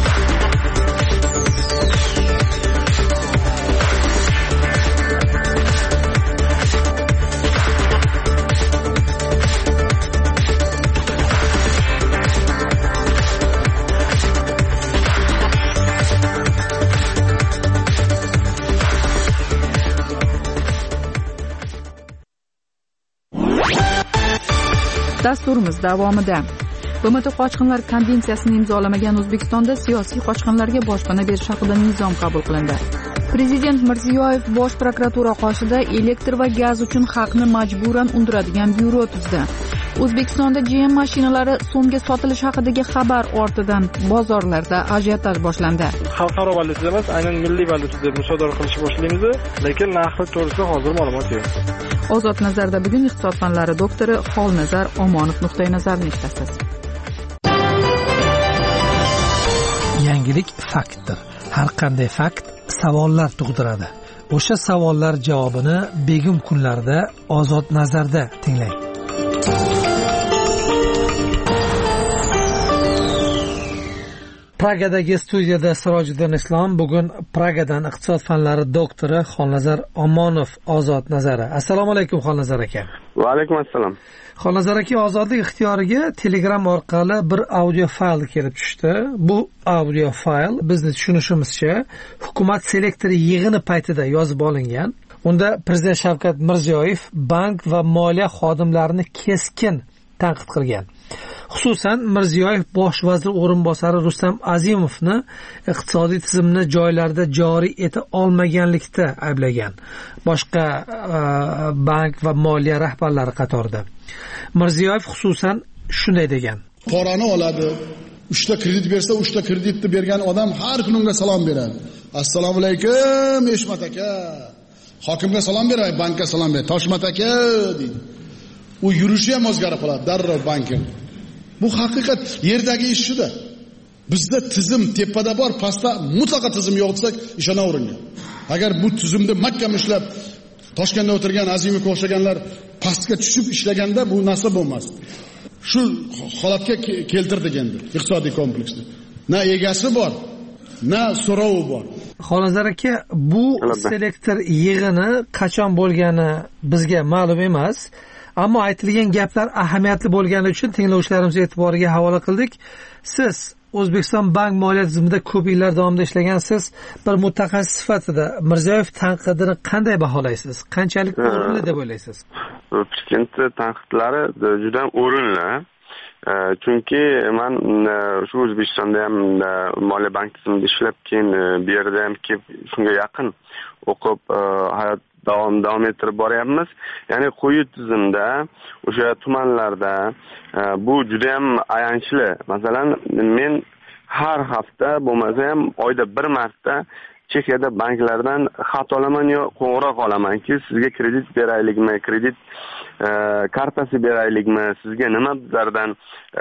Dasturimiz davomida BMT qochqinlar konvensiyasini imzolamagan O'zbekistonda siyosiy qochqinlarga boshpana berish haqida nizom qabul qilindi. Prezident Mirziyoyev Bosh prokuratura qoshida elektr va gaz uchun haqni majburan undiradigan byuro tuzdi. O'zbekistonda GM mashinalari so'mga sotilish haqidagi xabar ortidan bozorlarda ajiotaj boshlandi. Xalqaro valyutada emas, aynan milliy valyutada musodara qilishni boshlaymiz, lekin narxi to'g'risida hozir ma'lumot yo'q. Ozod nazarda bugun iqtisod fanlari doktori Xolnazar Omonov nuqtai nazarini eshitasiz. Yangilik faktdir. Har qanday fakt savollar tug'diradi. O'sha savollar javobini begim kunlarda Ozod nazarda tinglang. Pragadagi studiyada Sirojiddin Islom, bugun Pragadan iqtisod fanlari doktori Xolnazar Omonov Ozod nazari. Assalomu alaykum Xolnazar aka. Va alaykum assalom. Xolnazar aka, ozodlik ixtiyoriga Telegram orqali bir audio fayl kelib tushdi. Bu audio fayl bizni tushunishimizcha hukumat selektori yig'ini paytida yozib olingan. Unda Prezident Shavkat Mirziyoyev bank va moliya xodimlarini keskin tanqid qilgan. Xususan Mirziyoyev bosh vazir o'rinbosari Rustam Azimovni iqtisodiy tizimni joylarda joriy eta olmaganlikda ayblagan. Boshqa bank va moliya rahbarlari qatorida. Mirziyoyev xususan shunday degan: Qorani oladi, 3 ta kredit bersa, 3 ta kreditni bergan odam har kuni unga salom beradi. Assalomu alaykum Eshmat aka. Hokimga salom beray, bankka salom beray, Toshmat aka deydi. U yurishi ham o'zgarib qoladi, darrov bankka. Bu haqiqat, yerdagi ish shuda. Bizda tizim tepada bor, pastda mutlaqo tizim yo'q desak ishonavering. Agar bu tizimda mahkam ishlab Toshkentda o'tirgan Azimovga o'xshaganlar pastga tushib ishlaganda bu narsa bo'lmas. Shu holatga keltirdik endi iqtisodiy kompleksni. Na egasi bor, na so'rovi bor. Xolnazar aka, bu selektor yig'ini qachon bo'lgani bizga ma'lum emas. Ammo aytilgan gaplar ahamiyatli bo'lgani uchun tinglovchilarimiz e'tiboriga havola qildik. Siz O'zbekiston bank moliya tizimida ko'p yillar davomida ishlagansiz. Bir mutaxassis sifatida Mirziyoyev tanqidini qanday baholaysiz? Qanchalik o'rinli deb o'ylaysiz? Prezident tanqidlari juda o'rinli. Chunki men shu O'zbekistonda ham moliya bank tizimida ishlab, keyin bu yerda ham kelib shunga yaqin o'qib hayot davom ettirib boryapmiz. Ya'ni quyi tizimda, o'sha tumanlarda bu juda ham ayanchli. Masalan, men har hafta bo'lmasa ham oyda bir marta Chexiyada banklardan xat olaman yo qo'ng'iroq olamanki, sizga kredit beraylikmi, kredit kartasi beraylikmi, sizga nima bizlardan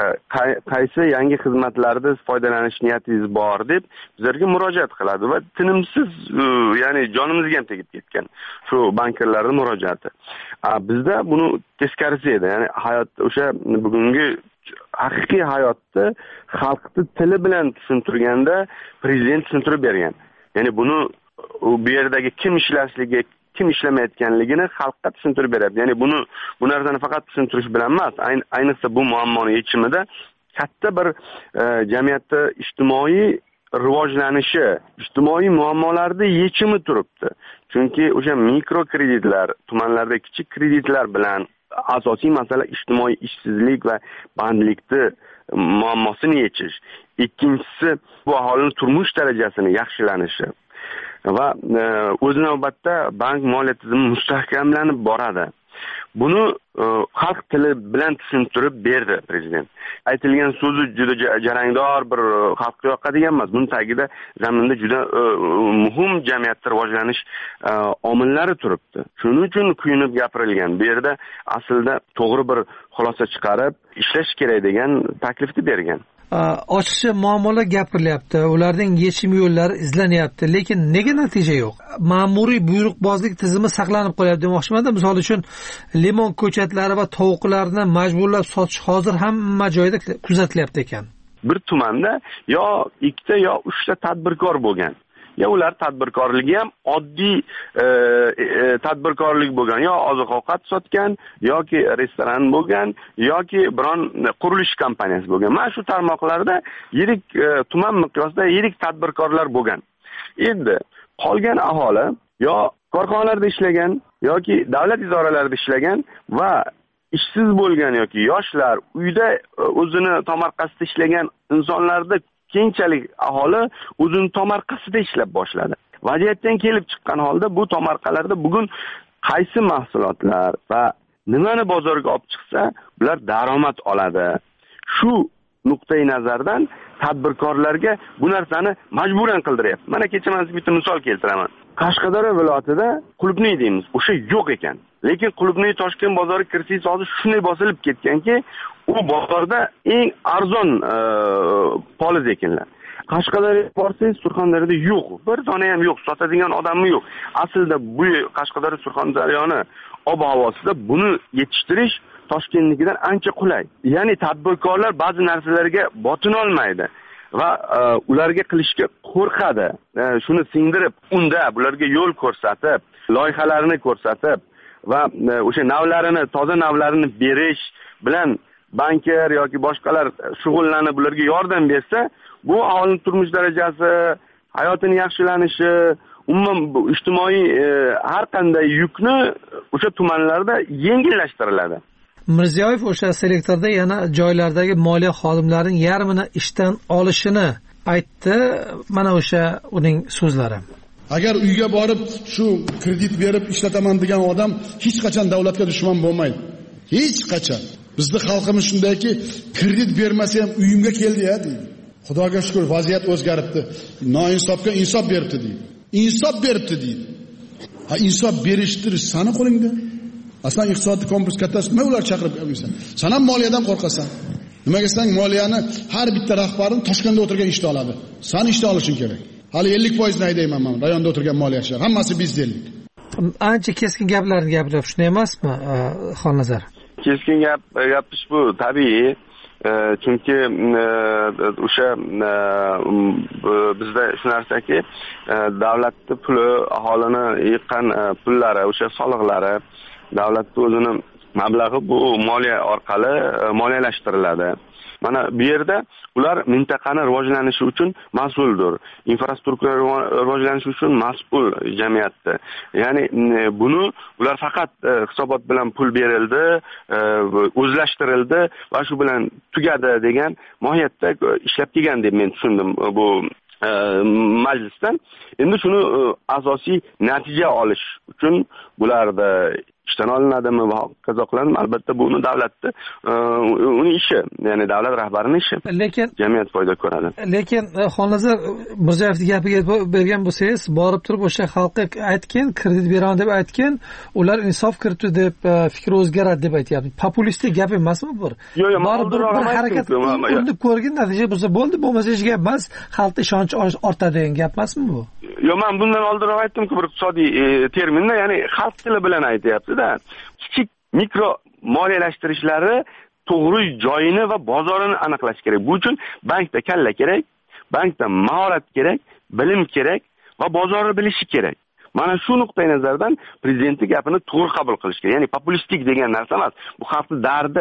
qaysi yangi xizmatlardan foydalanish niyatingiz bor deb bizlarga murojaat qiladi va tinimsiz, ya'ni jonimizga ham tegib ketgan shu bankirlarning murojaati. Bizda buni teskarisi edi. Ya'ni hayot, o'sha bugungi haqiqiy hayotni xalqni tili bilan tushuntirganda prezident tushuntirib bergan. Ya'ni buni bu yerdagi kim ishlashligi, kim ishlamayotganligini xalqqa tushuntirib beryapti. Ya'ni bu narsani faqat tushuntirish bilan emas, ayniqsa bu muammoni yechimida katta bir jamiyatda ijtimoiy rivojlanishi, ijtimoiy muammolarni yechimi turibdi. Chunki o'sha mikrokreditlar, tumanlarda kichik kreditlar bilan asosiy masala ijtimoiy ishsizlik va bandlikni muammosini yechish. Ikkinchisi bu aholining turmush darajasini yaxshilanishi va o'z navbatda bank moliya tizimi mustahkamlanib boradi. Buni xalq tili bilan tushuntirib berdi prezident. Aytilgan so'zi juda jarangdor bir xalqqa yoqadigan emas. Buning tagida zaminda juda muhim jamiyatda rivojlanish omillari turibdi. Shuning uchun kuyunib gapirilgan. Bu yerda aslida to'g'ri bir xulosa chiqarib ishlash kerak degan taklifni bergan. Ochiqcha muammolar gapirilyapti, ularning yechim yo'llari izlanyapti, lekin nega natija yo'q? Ma'muriy buyruqbozlik tizimi saqlanib qolyapti demoqchiman-da. Misol uchun limon ko'chatlari va tovuqlarni majburlab sotish hozir hamma joyda kuzatilyapti ekan. Bir tumanda yo 2 ta yo 3 ta tadbirkor bo'lgan. Ya ular tadbirkorligi ham oddiy tadbirkorlik bo'lgan, yo oziq-ovqat sotgan, yoki restoran bo'lgan, yoki biron qurilish kompaniyasi bo'lgan. Mana shu tarmoqlarda yirik tuman miqyosida yirik tadbirkorlar bo'lgan. Endi qolgan aholi yo korxonalarda ishlagan yoki davlat idoralarida ishlagan va ishsiz bo'lgan yoki yoshlar uyda o'zini tomorqasida ishlagan insonlarda keyinchalik aholi o'zini tomorqasida ishlab boshladi. Vaziyatdan kelib chiqqan holda bu tomorqalarda bugun qaysi mahsulotlar va nimani bozorga olib chiqsa, ular daromad oladi. Shu nuqtai nazardan tadbirkorlarga bu narsani majburan qildiryapti. Mana kecha men sizga bitta misol keltiraman. Qashqadaryo viloyatida Qulupniy deymiz, o'sha yo'q ekan. Lekin Qulupniy Toshkent bozori kirsiz hozir shunday bosilib ketganki, u bozorda eng arzon poliz ekanlar. Qashqadaryoga borsangiz, Surxondaryoda yo'q. Bir dona ham yo'q, sotadigan odammi yo'q. Aslida bu Qashqadaryo Surxondaryoni ob-havosida buni yetishtirish Toshkentnikidan ancha qulay. Ya'ni tadbirkorlar ba'zi narsalarga botina olmaydi va ularga qilishga qo'rqadi. Shuni singdirib, unda bularga yo'l ko'rsatib, loyihalarini ko'rsatib va o'sha navlarini, toza navlarini berish bilan banker yoki boshqalar shug'ullanib bularga yordam bersa, bu aholining turmush darajasi, hayotining yaxshilanishi, umuman ijtimoiy har qanday yukni o'sha tumanlarda yengillashtiriladi. Mirziyoyev o'sha selektorda yana joylardagi moliya xodimlarining yarmini ishdan olishini aytdi. Mana o'sha uning so'zlari. Agar uyga borib shu kredit berib ishlataman degan odam hech qachon davlatga dushman bo'lmaydi. Hech qachon. Bizning xalqimiz shundayki, kredit bermasa ham uyimga keldi-ya deydi. Xudoga shukr, vaziyat o'zgaribdi. Noinsofga insof beribdi deydi. Insof beribdi deydi. Ha, insof berishdir sani qo'lingda. Aslan iqtisodiy kompleks kattasi nima ular chaqirib qo'ysan? Sen ham moliyadan qo'rqasan. Nimaga sen moliyani har bitta rahbarini Toshkentda o'tirgan ishda oladi. Sen ishda olishing kerak. Hali 50% haydayman men rayonda o'tirgan moliyachilar. Hammasi bizdelik. Ancha keskin gaplarni gapiryapsiz, shunday emasmi, Xonnazar? Keskin gapish bu tabiiy. Chunki o'sha bizda shu narsaki, davlatning puli, aholini yiqqan pullari, o'sha soliqlari, davlatning o'zini mablag'i bu moliya orqali moliyalashtiriladi. Mana bu yerda ular mintaqani rivojlanishi uchun mas'uldir. Infrastruktura rivojlanishi uchun mas'ul jamiyatda. Ya'ni buni ular faqat hisobot bilan pul berildi, o'zlashtirildi va shu bilan tugadi degan mohiyatda ishlab kelgan deb men tushundim bu majlisdan. Endi shuni asosiy natija olish uchun bularda ishdan olinadimi va hokazo qiladimi? Albatta buni davlatni uning ishi, ya'ni davlat rahbarining ishi. Lekin jamiyat foyda ko'radi. Lekin Xonnazar Mirziyoyevning gapiga bergan bo'lsangiz, borib turib o'sha xalqqa aytgan, kredit beraman deb aytgan, ular insof kiritdi deb fikri o'zgaradi deb aytyapti. Populistik gap emasmi bu? Borib bir harakat qilib ko'rgan, natija bo'lsa bo'ldi, bo'lmasa hech gap emas, xalqning ishonchi ortadi degan gap emasmi bu? Yo'q, men bundan oldinroq aytdim-ku, bir iqtisodiy terminda, ya'ni xalq tili bilan aytyapti-da. Kichik mikro moliyalashtirishlari to'g'ri joyini va bozorini aniqlash kerak. Bu uchun bankda kalla kerak, bankda mahorat kerak, bilim kerak va bozorni bilishi kerak. Mana shu nuqtai nazardan prezidentning gapini to'g'ri qabul qilish kerak. Ya'ni populistik degan narsa emas, bu xalqning dardi.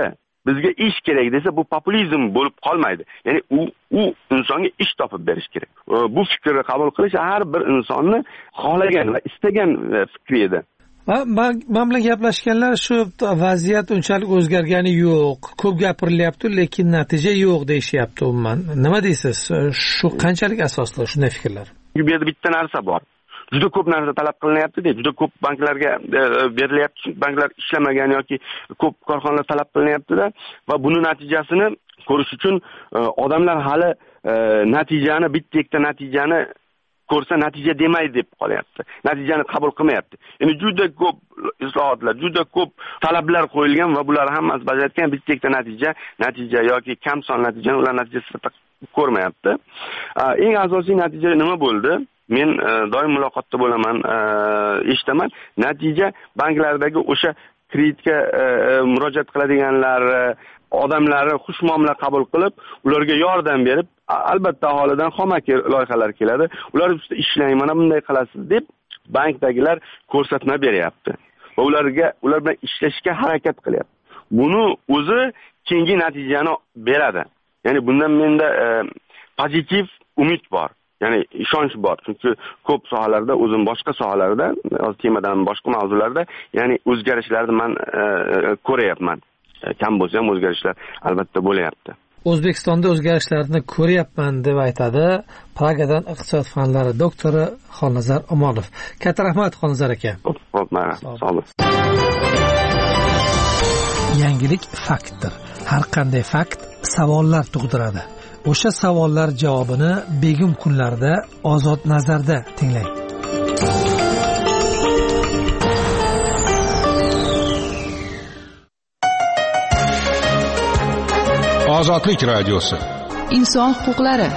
bizga ish kerak desa, bu populizm bo'lib qolmaydi. Ya'ni u insonga ish topib berish kerak. Bu fikrni qabul qilish har bir insonni xohlagan va istagan fikri edi. Men bilan gaplashganlar shu vaziyat unchalik o'zgargani yo'q, ko'p gapirilyapti, lekin natija yo'q deyishyapti umuman. Nima deysiz? Shu qanchalik asosli shunday fikrlar? Bu yerda bitta narsa bor. Juda ko'p narsa talab qilinyapti-da, juda ko'p banklarga berilyapti, banklar ishlamagan yoki ko'p korxonalar talab qilinyapti-da va buni natijasini ko'rish uchun odamlar hali natijani, bitta ikkita natijani ko'rsa natija demaydi deb qolyapti. Natijani qabul qilmayapti. Ya'ni juda ko'p islohotlar, juda ko'p talablar qo'yilgan va bular hammasi bajarilgan, bitta ikkita natija yoki kam son natijani ular natija sifatida ko'rmayapti. Eng asosiy natija nima bo'ldi? Men doim muloqotda bo'laman, eshitaman. Natija banklardagi o'sha kreditga murojaat qiladiganlar odamlari xushmuomala qabul qilib, ularga yordam berib, albatta aholidan xomaki loyihalar keladi. Ular ustida ishlang, mana bunday qilasiz deb bankdagilar ko'rsatma beryapti. Va ular bilan ishlashga harakat qilyapti. Buni o'zi keyingi natijani beradi. Ya'ni bundan menda pozitiv umid bor. Ya'ni ishonch bor. Chunki ko'p sohalarda, o'zim boshqa sohalarda, temadan boshqa mavzularda, ya'ni o'zgarishlarni men ko'ryapman. Kam bo'lsa ham o'zgarishlar albatta bo'lyapti. O'zbekistonda o'zgarishlarni ko'ryapman deb aytadi Pragadan iqtisod fanlari doktori Xolnazar Omonov. Katta rahmat Xolnazar aka. Xo'p, sog' bo'ling. Yangilik faktdir. Har qanday fakt savollar tug'diradi. O'sha savollar javobini begum kunlarda Ozod nazarda tinglang. Ozodlik radiosi. Inson huquqlari.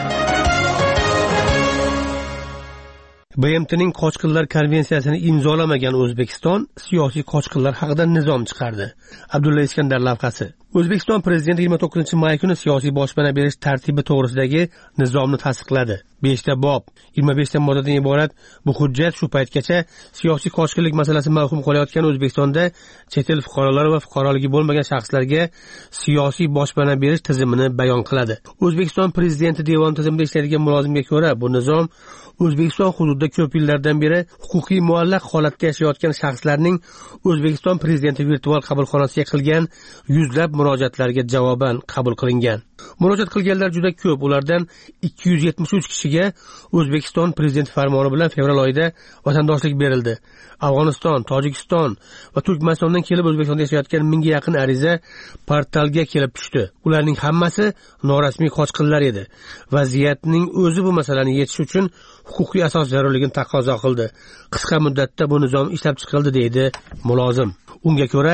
BMTning qochqinlar konvensiyasini imzolamagan O'zbekiston siyosiy qochqinlar haqida nizom chiqardi. Abdulla Iskandar lavhasi. O'zbekiston prezidenti 29-may kuni siyosiy boshpana berish tartibi to'g'risidagi nizomni tasdiqladi. 5 ta bob, 25 ta moddadan iborat bu hujjat shu paytgacha siyosiy qochqinlik masalasi mavhum qolayotgan O'zbekistonda chet el fuqarolari va fuqaroligi bo'lmagan shaxslarga siyosiy boshpana berish tizimini bayon qiladi. O'zbekiston prezidenti devon tizimida ishlaydigan mulozimga ko'ra, bu nizom O'zbekiston hududida ko'p yillardan beri huquqiy muallaq holatda yashayotgan shaxslarning O'zbekiston prezidenti virtual qabulxonasiga qilgan yuzlab murojaatlarga javoban qabul qilingan. Murojaat qilganlar juda ko'p. Ulardan 273 kishiga O'zbekiston prezidenti farmoni bilan fevral oyida vatandoshlik berildi. Afg'oniston, Tojikiston va Turkmanistondan kelib O'zbekistonda yashayotgan 1000 ga yaqin ariza portalga kelib tushdi. Ularning hammasi norasmiy qochqinlar edi. Vaziyatning o'zi bu masalani yechish uchun huquqiy asos zarurligini taqozo qildi. Qisqa muddatda bu nizom ishlab chiqildi deydi mulozim. Unga ko'ra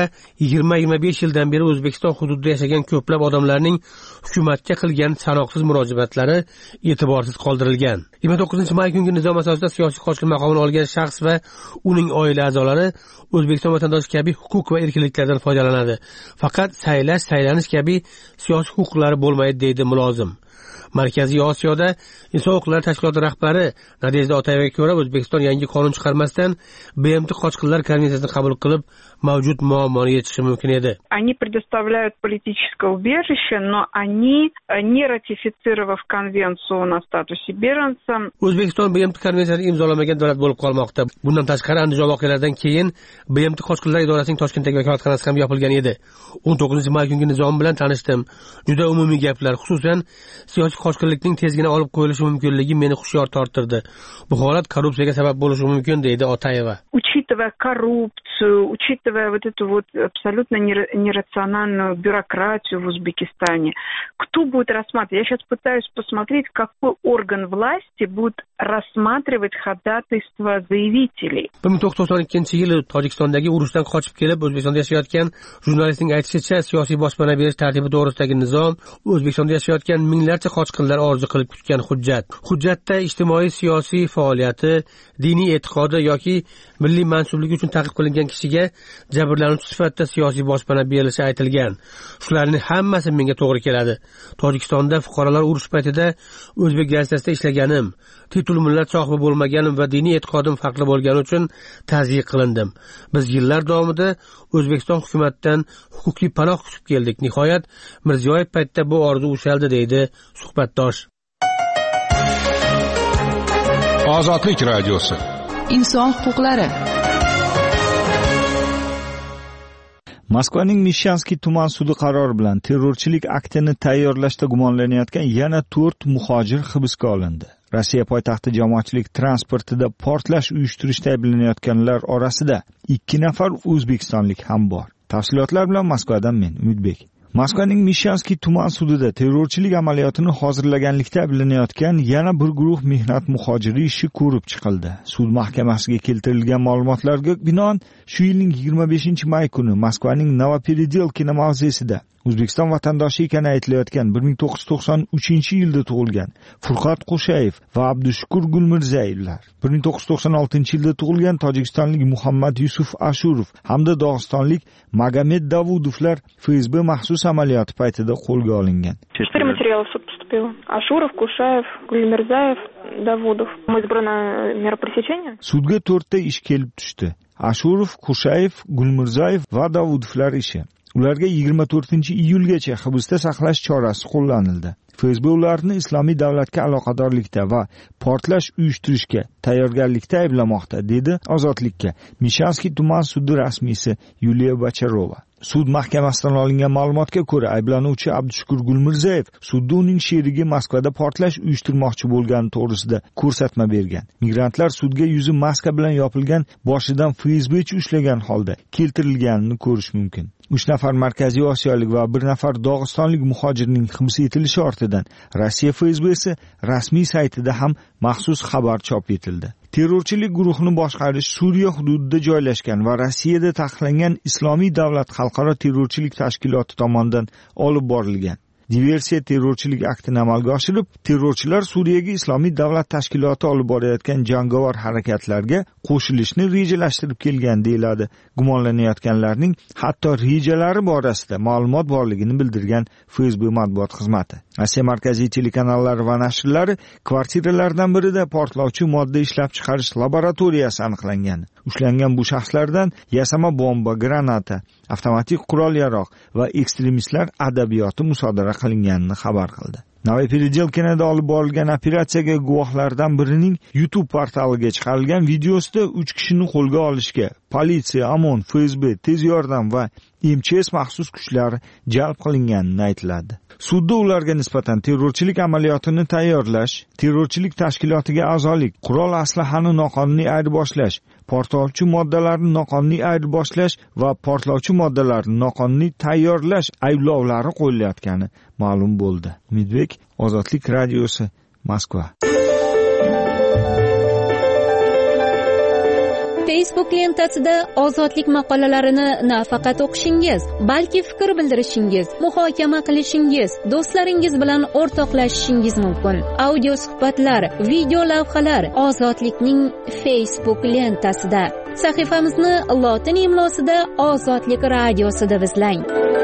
20-25 yildan beri O'zbekiston hududida yashagan ko'plab odamlarning hukumatga qilgan sanoqsiz murojaatlari e'tiborsiz qoldirilgan. 29-may kungi nizom asosida siyosiy qochqin maqomini olgan shaxs va uning oila a'zolari O'zbekiston vatandoshi kabi huquq va erkinliklardan foydalanadi. Faqat saylanish kabi siyosiy huquqlari bo'lmaydi deydi mulozim. Markaziy Osiyoda inson huquqlari tashkiloti rahbari Nadezhda Otayevaga ko'ra, O'zbekiston yangi qonun chiqarmasdan BMT qochqinlar konvensiyasini qabul qilib, mavjud muammoni yechishi mumkin edi. Они предоставляют политическое убежище, но они, не ратифицировав конвенцию на статусе беженца. O'zbekiston BMT konvensiyasini imzolamagan davlat bo'lib qolmoqda. Bundan tashqari Andijon voqealaridan keyin BMT qochqinlar idorasining Toshkentdagi vakolatxonasi ham yopilgan edi. 19-may kungi nizom bilan tanishdim. Juda umumiy gaplar, xususan siyosiy qochqinlikning tezgina olib qo'yilishi mumkinligi meni hushyor torttirdi. Bu holat korrupsiyaga sabab bo'lishi mumkin deydi Otayeva. Учитывая коррупцию, учитывая вот эту вот абсолютно нерациональную бюрократию в Узбекистане, кто будет рассматривать? Я сейчас пытаюсь посмотреть, какой орган власти будет рассматривать ходатайство заявителей. 1992-yili Tojikistondagi urushdan qochib kelib O'zbekistonda yashayotgan jurnalistning aytishicha, siyosiy boshpana berish tartibi to'g'risidagi nizom O'zbekistonda yashayotgan minglab barcha qochqinlar orzu qilib kutgan hujjatda ijtimoiy siyosiy faoliyati, diniy e'tiqodi yoki milliy mansubligi uchun ta'qib qilingan kishiga jabrlanuvchi sifatida siyosiy boshpana berilishi aytilgan. Shularning hammasi menga to'g'ri keladi. Tojikistonda fuqarolar urush paytida o'zbek gazetasida ishlaganim, titul millat sohibi bo'lmaganim va diniy e'tiqodim farqli bo'lgani uchun tazyiq qilindim. Biz yillar davomida O'zbekiston hukumatidan huquqiy panoh kutib keldik. Nihoyat Mirziyoyev paytida bu orzu ushaldi, deydi suhbatdosh. Ozodlik radiosi. Inson huquqlari. Moskvaning Mishanskiy tuman sudi qarori bilan terrorchilik aktini tayyorlashda gumonlanayotgan yana 4 muhojir hibsga olindi. Rossiya poytaxti jamoatchilik transportida portlash uyushtirishda ayblanayotganlar orasida 2 nafar o'zbekistonlik ham bor. Tafsilotlar bilan Moskvadan men Umidbek. Moskvaning Mishanskiy tuman sudida terrorchilik amaliyotini hozirlaganlikda ayblanayotgan yana bir guruh mehnat muhojiri ishi ko'rib chiqildi. Sud mahkamasiga keltirilgan ma'lumotlarga binoan shu yilning 25-may kuni Moskvaning Novoperedelkino mavzesida O'zbekiston vatandoshi ekani aytilayotgan 1993-yilda tug'ilgan Furqat Qo'shayev va Abdushukur Gulmirzayevlar, 1996-yilda tug'ilgan tojikistonlik Muhammad Yusuf Ashurov hamda dog'istonlik Magomed Davudovlar FSB maxsus amaliyoti paytida qo'lga olingan. 4 материала в суд поступило. Ашуров, Кушаев, Гульмирзаев, Давудов. Мы избраны мера пресечения. Sudga 4 ta ish kelib tushdi. Ashurov, Kushayev, Gulmirzayev va Davudovlar ishi. Ularga 24-iyulgacha hibsda saqlash chorasi qo'llanildi. FSB ularni Islomiy davlatga aloqadorlikda va portlash uyushtirishga tayyorgarlikda ayblamoqda, dedi Ozodlikka Mishanskiy tuman sudi rasmiysi Yuliya Bacharova. Sud mahkamasidan olingan ma'lumotga ko'ra, ayblanuvchi Abdushukur Gulmirzayev sudda uning sherigi Moskvada portlash uyushtirmoqchi bo'lgani to'g'risida ko'rsatma bergan. Migrantlar sudga yuzi maska bilan yopilgan, boshidan FSBchi ushlagan holda keltirilganini ko'rish mumkin. 3 nafar Markaziy Osiyolik va 1 nafar Dog'istonlik muhojirning hibsga etilishi ortidan Rossiya FSBsi rasmiy saytida ham maxsus xabar chop etildi. Terrorchilik guruhini boshqarish Suriya hududida joylashgan va Rossiyada taqiqlangan Islomiy davlat xalqaro terrorchilik tashkiloti tomonidan olib borilgan. Diversiya terrorchilik aktini amalga oshirib, terrorchilar Suriyaga Islomiy davlat tashkiloti olib borayotgan jangovar harakatlarga qo'shilishni rejalashtirib kelgan, deyiladi gumonlanayotganlarning hatto rejalari borasida ma'lumot borligini bildirgan FSB matbuot xizmati. Rossiya markaziy telekanallari va nashrlari kvartiralardan birida portlovchi modda ishlab chiqarish laboratoriyasi aniqlangan. Ushlangan bu shaxslardan yasama bomba, granata, avtomatik qurol-yarog' va ekstremistlar adabiyoti musodara qilinganini xabar qildi. Novoperedelkinoda olib borilgan operatsiyaga guvohlardan birining YouTube portaliga chiqarilgan videosida 3 kishini qo'lga olishga politsiya, OMON, FSB, tez yordam va MCHS maxsus kuchlari jalb qilinganini aytiladi. Sudda ularga nisbatan terrorchilik amaliyotini tayyorlash, terrorchilik tashkilotiga a'zolik, qurol aslahani noqonuniy ayirboshlash, portlovchi moddalarni noqonuniy ayirboshlash va portlovchi moddalarni noqonuniy tayyorlash ayblovlari qo'yilayotgani ma'lum bo'ldi. Umidbek, Ozodlik radiosi, Moskva. Facebook lentasida ozodlik maqolalarini nafaqat o'qishingiz, balki fikr bildirishingiz, muhokama qilishingiz, do'stlaringiz bilan o'rtoqlashishingiz mumkin. Audio suhbatlar, video lavhalar Ozodlikning Facebook lentasida. Sahifamizni lotin imlosida Ozodlik radiosi deb izlang.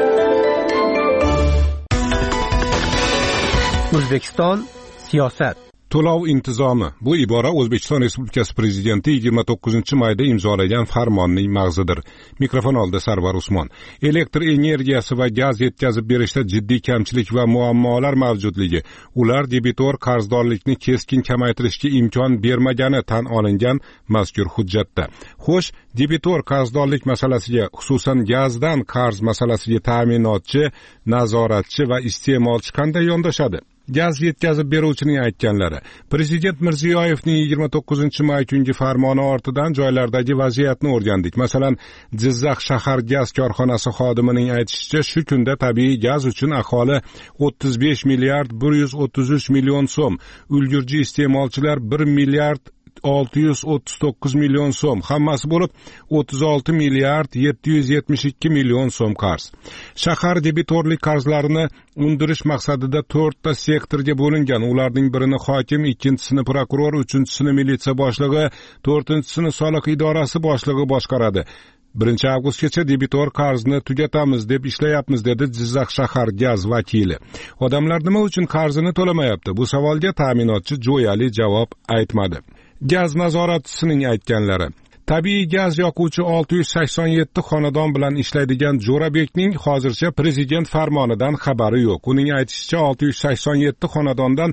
O'zbekiston siyosat. To'lov intizomi. Bu ibora O'zbekiston Respublikasi Prezidenti 29-mayda imzolagan farmonning mag'zidir. Mikrofon oldida Sarvar Usmon. Elektr energiyasi va gaz yetkazib berishda jiddiy kamchilik va muammolar mavjudligi, ular debitor qarzdorlikni keskin kamaytirishga imkon bermagani tan olingan mazkur hujjatda. Xo'sh, debitor qarzdorlik masalasiga, xususan gazdan qarz masalasiga ta'minotchi, nazoratchi va iste'molchi qanday yondashadi? Gaz yetkazib beruvchining aytganlari. Prezident Mirziyoyevning 29-may kungi farmoni ortidan joylardagi vaziyatni o'rgandik. Masalan, Jizzax shahar gaz korxonasi xodimining aytishicha, shu kunda tabiiy gaz uchun aholi 35 milliard 133 million so'm, ulgurji iste'molchilar 1 milliard 639 million so'm, hammasi bo'lib 36 milliard 772 million so'm qarz. Shahar debitorlik qarzlarini undirish maqsadida 4 ta sektorga bo'lingan. Ularning birini hokim, ikkinchisini prokuror, uchinchisini militsiya boshlig'i, to'rtinchisini soliq idorasi boshlig'i boshqaradi. 1 avgustgacha debitor qarzni tugatamiz deb ishlayapmiz, dedi Jizzax shahar gaz vakili. Odamlar nima uchun qarzini to'lamayapti? Bu savolga ta'minotchi jo'yali javob aytmadi. Gaz nazoratchisining aytganlari: tabiiy gaz yoquvchi 687 xonadon bilan ishlaydigan Jo'rabekning hozircha prezident farmonidan xabari yo'q. Uning aytishicha 687 xonadondan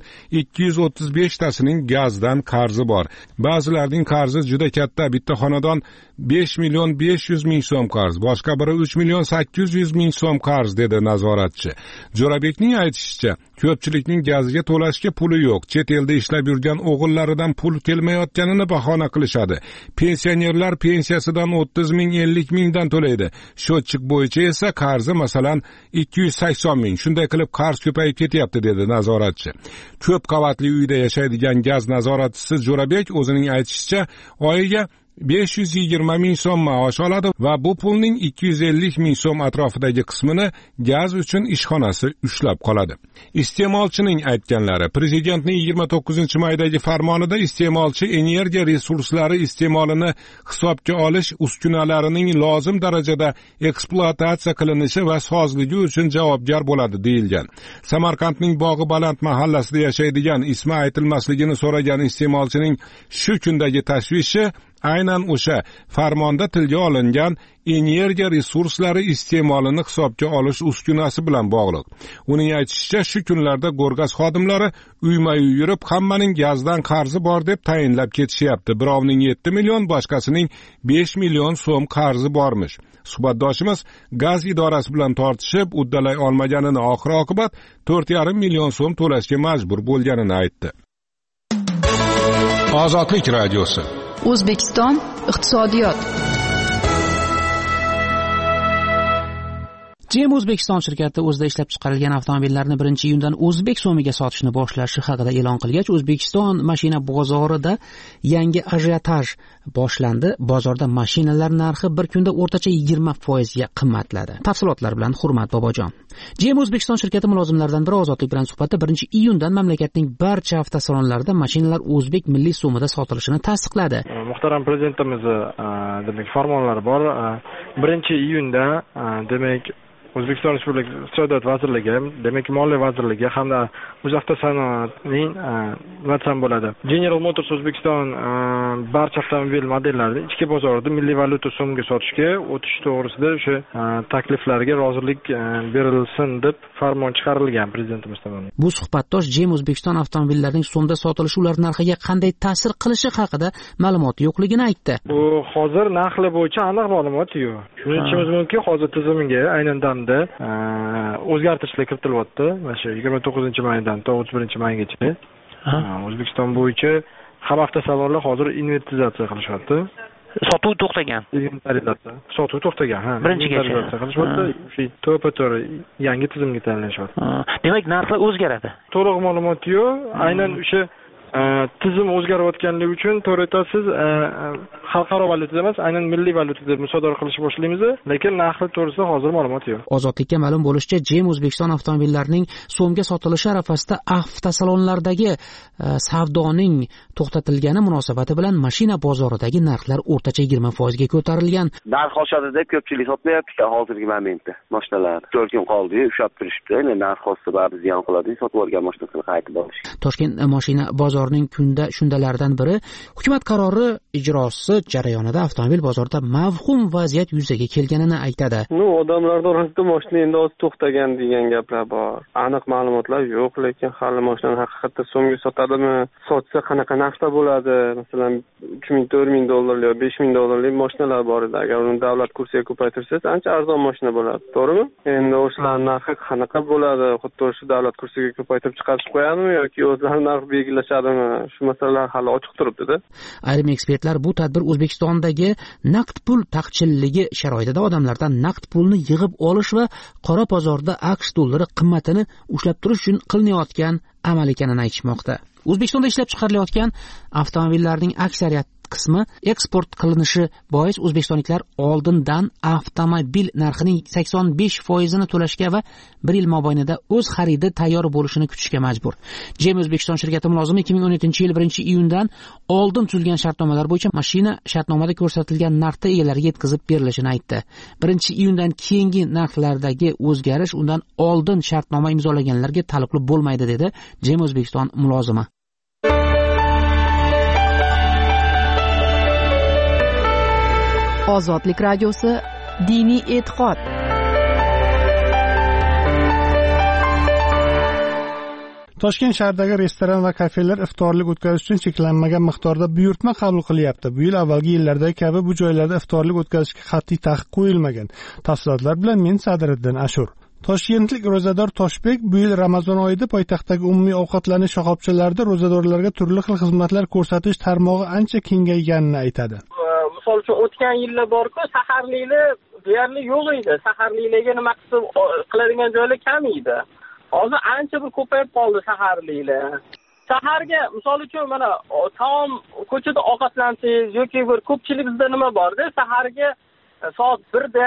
235 tasining gazdan qarzi bor. Ba'zilarning qarzi juda katta. Bitta xonadon 5 million 500 ming so'm qarz, boshqa biri 3 million 800 ming so'm qarz, dedi nazoratchi. Jo'rabekning aytishicha, ko'pchilikning gazga to'lashga puli yo'q. Chet elda ishlab yurgan o'g'illaridan pul kelmayotganini bahona qilishadi. Pensionerlar pensiyasidan 30 ming 50 mingdan to'laydi. Shotchik bo'yicha esa qarzi masalan 280 ming. Shunday qilib qarz ko'payib ketyapti, dedi nazoratchi. Ko'p qavatli uyda yashaydigan gaz nazoratchisi Jo'rabek o'zining aytishicha, oyiga 520 ming so'm maosh oladi va bu pulning 250 ming so'm atrofidagi qismini gaz uchun ishxonasi ushlab qoladi. Iste'molchining aytganlari: prezidentning 29-maydagi farmonida iste'molchi energiya resurslari iste'molini hisobga olish uskunalarining lozim darajada ekspluatatsiya qilinishi va sozligi uchun javobgar bo'ladi, deyilgan. Samarqandning Bog'i Baland mahallasida yashaydigan, ismi aytilmasligini so'ragan iste'molchining shu kundagi tashvishi aynan o'sha farmonda tilga olingan energiya resurslari iste'molini hisobga olish uskunasi bilan bog'liq. Uning aytishicha, shu kunlarda Go'rgaz xodimlari uyma-uy yurib, hammaning gazdan qarzi bor deb tayinlab ketishyapti. Birovning 7 million, boshqasining 5 million so'm qarzi bormish. Suhbatdoshimiz gaz idorasi bilan tortishib, uddalay olmaganini, oxir oqibat 4,5 million so'm to'lashga majbur bo'lganini aytdi. Ozodlik radiosi. O'zbekiston iqtisodiyot. GM O'zbekiston shirkati o'zida ishlab chiqarilgan avtomobillarni 1-iyundan o'zbek so'miga sotishni boshlashi haqida e'lon qilgach, O'zbekiston mashina bozorida yangi ajiotaj boshlandi. Bozorda mashinalar narxi bir kunda o'rtacha 20% ga qimmatladi. Tafsilotlar bilan Hurmat Bobojon. GM O'zbekiston shirkati mulozimlaridan biri Ozodlik bilan suhbatda 1-iyundan mamlakatning barcha avtosalonlarida mashinalar o'zbek milliy so'mida sotilishini tasdiqladi. Muhtaram prezidentimiz demak farmonlari bor. 1-iyunda demak O'zbekiston Respublikasi Iqtisodiyot vazirligi, demak Moliya vazirligi hamda O'zavtosanoatning nima desam bo'ladi, General Motors O'zbekiston barcha avtomobil modellarini ichki bozorda milliy valyuta so'mga sotishga o'tish to'g'risida o'sha takliflarga rozilik berilsin deb farmon chiqarilgan prezidentimiz tomonidan. Bu suhbatdosh GM O'zbekiston avtomobillarining so'mda sotilishi ular narxiga qanday ta'sir qilishi haqida ma'lumot yo'qligini aytdi. Bu hozir narxlar bo'yicha aniq ma'lumot yo'q. Shuning uchun mumkin hozir tizimiga aynan o'zgartirishlar kiritilyapti. Mana shu 29-maydan to 31-maygacha O'zbekiston bo'yicha hamma avtosalonlar hozir inventarizatsiya qilishyapti. Sotuv to'xtagan. Sotuv to'xtagan, ha. Birinchigacha qilishyapti. Shu to'pa-to'g'ri yangi tizimga tanlashyapti. Demak, narxlar o'zgaradi. To'liq ma'lumot yo'q. Aynan o'sha tizim o'zgarayotganligi uchun to'g'ri aytasiz, xalqaro valyutada emas, aynan milliy valyutada musodara qilishni boshlaymiz, lekin narxi to'g'risida hozir ma'lumot yo'q. Ozodlikka ma'lum bo'lishicha, GM O'zbekiston avtomobillarining so'mga sotilishi arafasida avtosalonlardagi savdoning to'xtatilgani munosabati bilan mashina bozoridagi narxlar o'rtacha 20% ga ko'tarilgan. Narx oshadi deb ko'pchilik sotmayapti hozirgi momentda mashinalar. 4 kun qoldi, ushlab turishdi. Endi narx oshsa baribir ziyon qiladi, sotib olgan mashinasini qaytib olish. Toshkent mashina bozorining shundalaridan biri hukumat qarori ijrosi jarayonida avtomobil bozorida mavhum vaziyat yuzaga kelganini aytadi. Odamlar orasida mashina endi o'zi to'xtagan degan gaplar bor. Aniq ma'lumotlar yo'q, lekin hali mashinani haqiqatda so'mga sotadimi? Sotsa qanaqa narxda bo'ladi? Masalan, $3,000-$4,000 yo $5,000 mashinalar bor edi. Agar uni davlat kursiga ko'paytirsangiz, ancha arzon mashina bo'ladi, to'g'rimi? Endi o'shalar narxi qanaqa bo'ladi? Xuddi o'sha davlat kursiga ko'paytirib chiqarib qo'yadimi yoki o'zlari narx belgilashadimi? Shu masalalar hali ochiq turibdi-da. Ayrim ekspertlar bu tadbir O'zbekistondagi naqd pul taqchilligi sharoitida odamlardan naqd pulni yig'ib olish va qora bozorda AQSh dollari qimmatini ushlab turish uchun qilinayotgan amal ekanini aytishmoqda. O'zbekistonda ishlab chiqarilayotgan avtomobillarning aksariyat qismi eksport qilinishi bois o'zbekistonliklar oldindan avtomobil narxining 85% to'lashga va 1 yil mobaynida o'z xaridi tayyor bo'lishini kutishga majbur. JEM O'zbekiston shirkati mulozimi 2017-yil 1-iyundan oldin tuzilgan shartnomalar bo'yicha mashina shartnomada ko'rsatilgan narxda egalariga yetkazib berilishini aytdi. 1-iyundan keyingi narxlardagi o'zgarish undan oldin shartnoma imzolaganlarga taalluqli bo'lmaydi, dedi JEM O'zbekiston mulozimi. Ozodlik radiosi diniy e'tiqod. Toshkent shahridagi restoran va kafelar iftorlik o'tkazish uchun cheklanmagan miqdorda buyurtma qabul qilyapti. Bu yil avvalgi yillardagi kabi bu joylarda iftorlik o'tkazishga qat'iy taqiq qo'yilmagan. Tafsilotlar bilan men Sadriddin Ashur. Toshkentlik ro'zador Toshbek bu yil Ramazon oyida poytaxtdagi umumiy ovqatlanish shoxobchalarida ro'zadorlarga turli xil xizmatlar ko'rsatish tarmog'i ancha kengayganini aytadi. Misol uchun o'tgan yillar bor-ku, saharliklar deyarli yo'q edi. Saharliklarga nima qiladigan joylar kam edi. Hozir ancha bir ko'payib qoldi saharliklar. Saharga misol uchun mana taom ko'chada ovqatlansangiz yoki bir ko'pchilik bizda nima borda, saharga soat 1da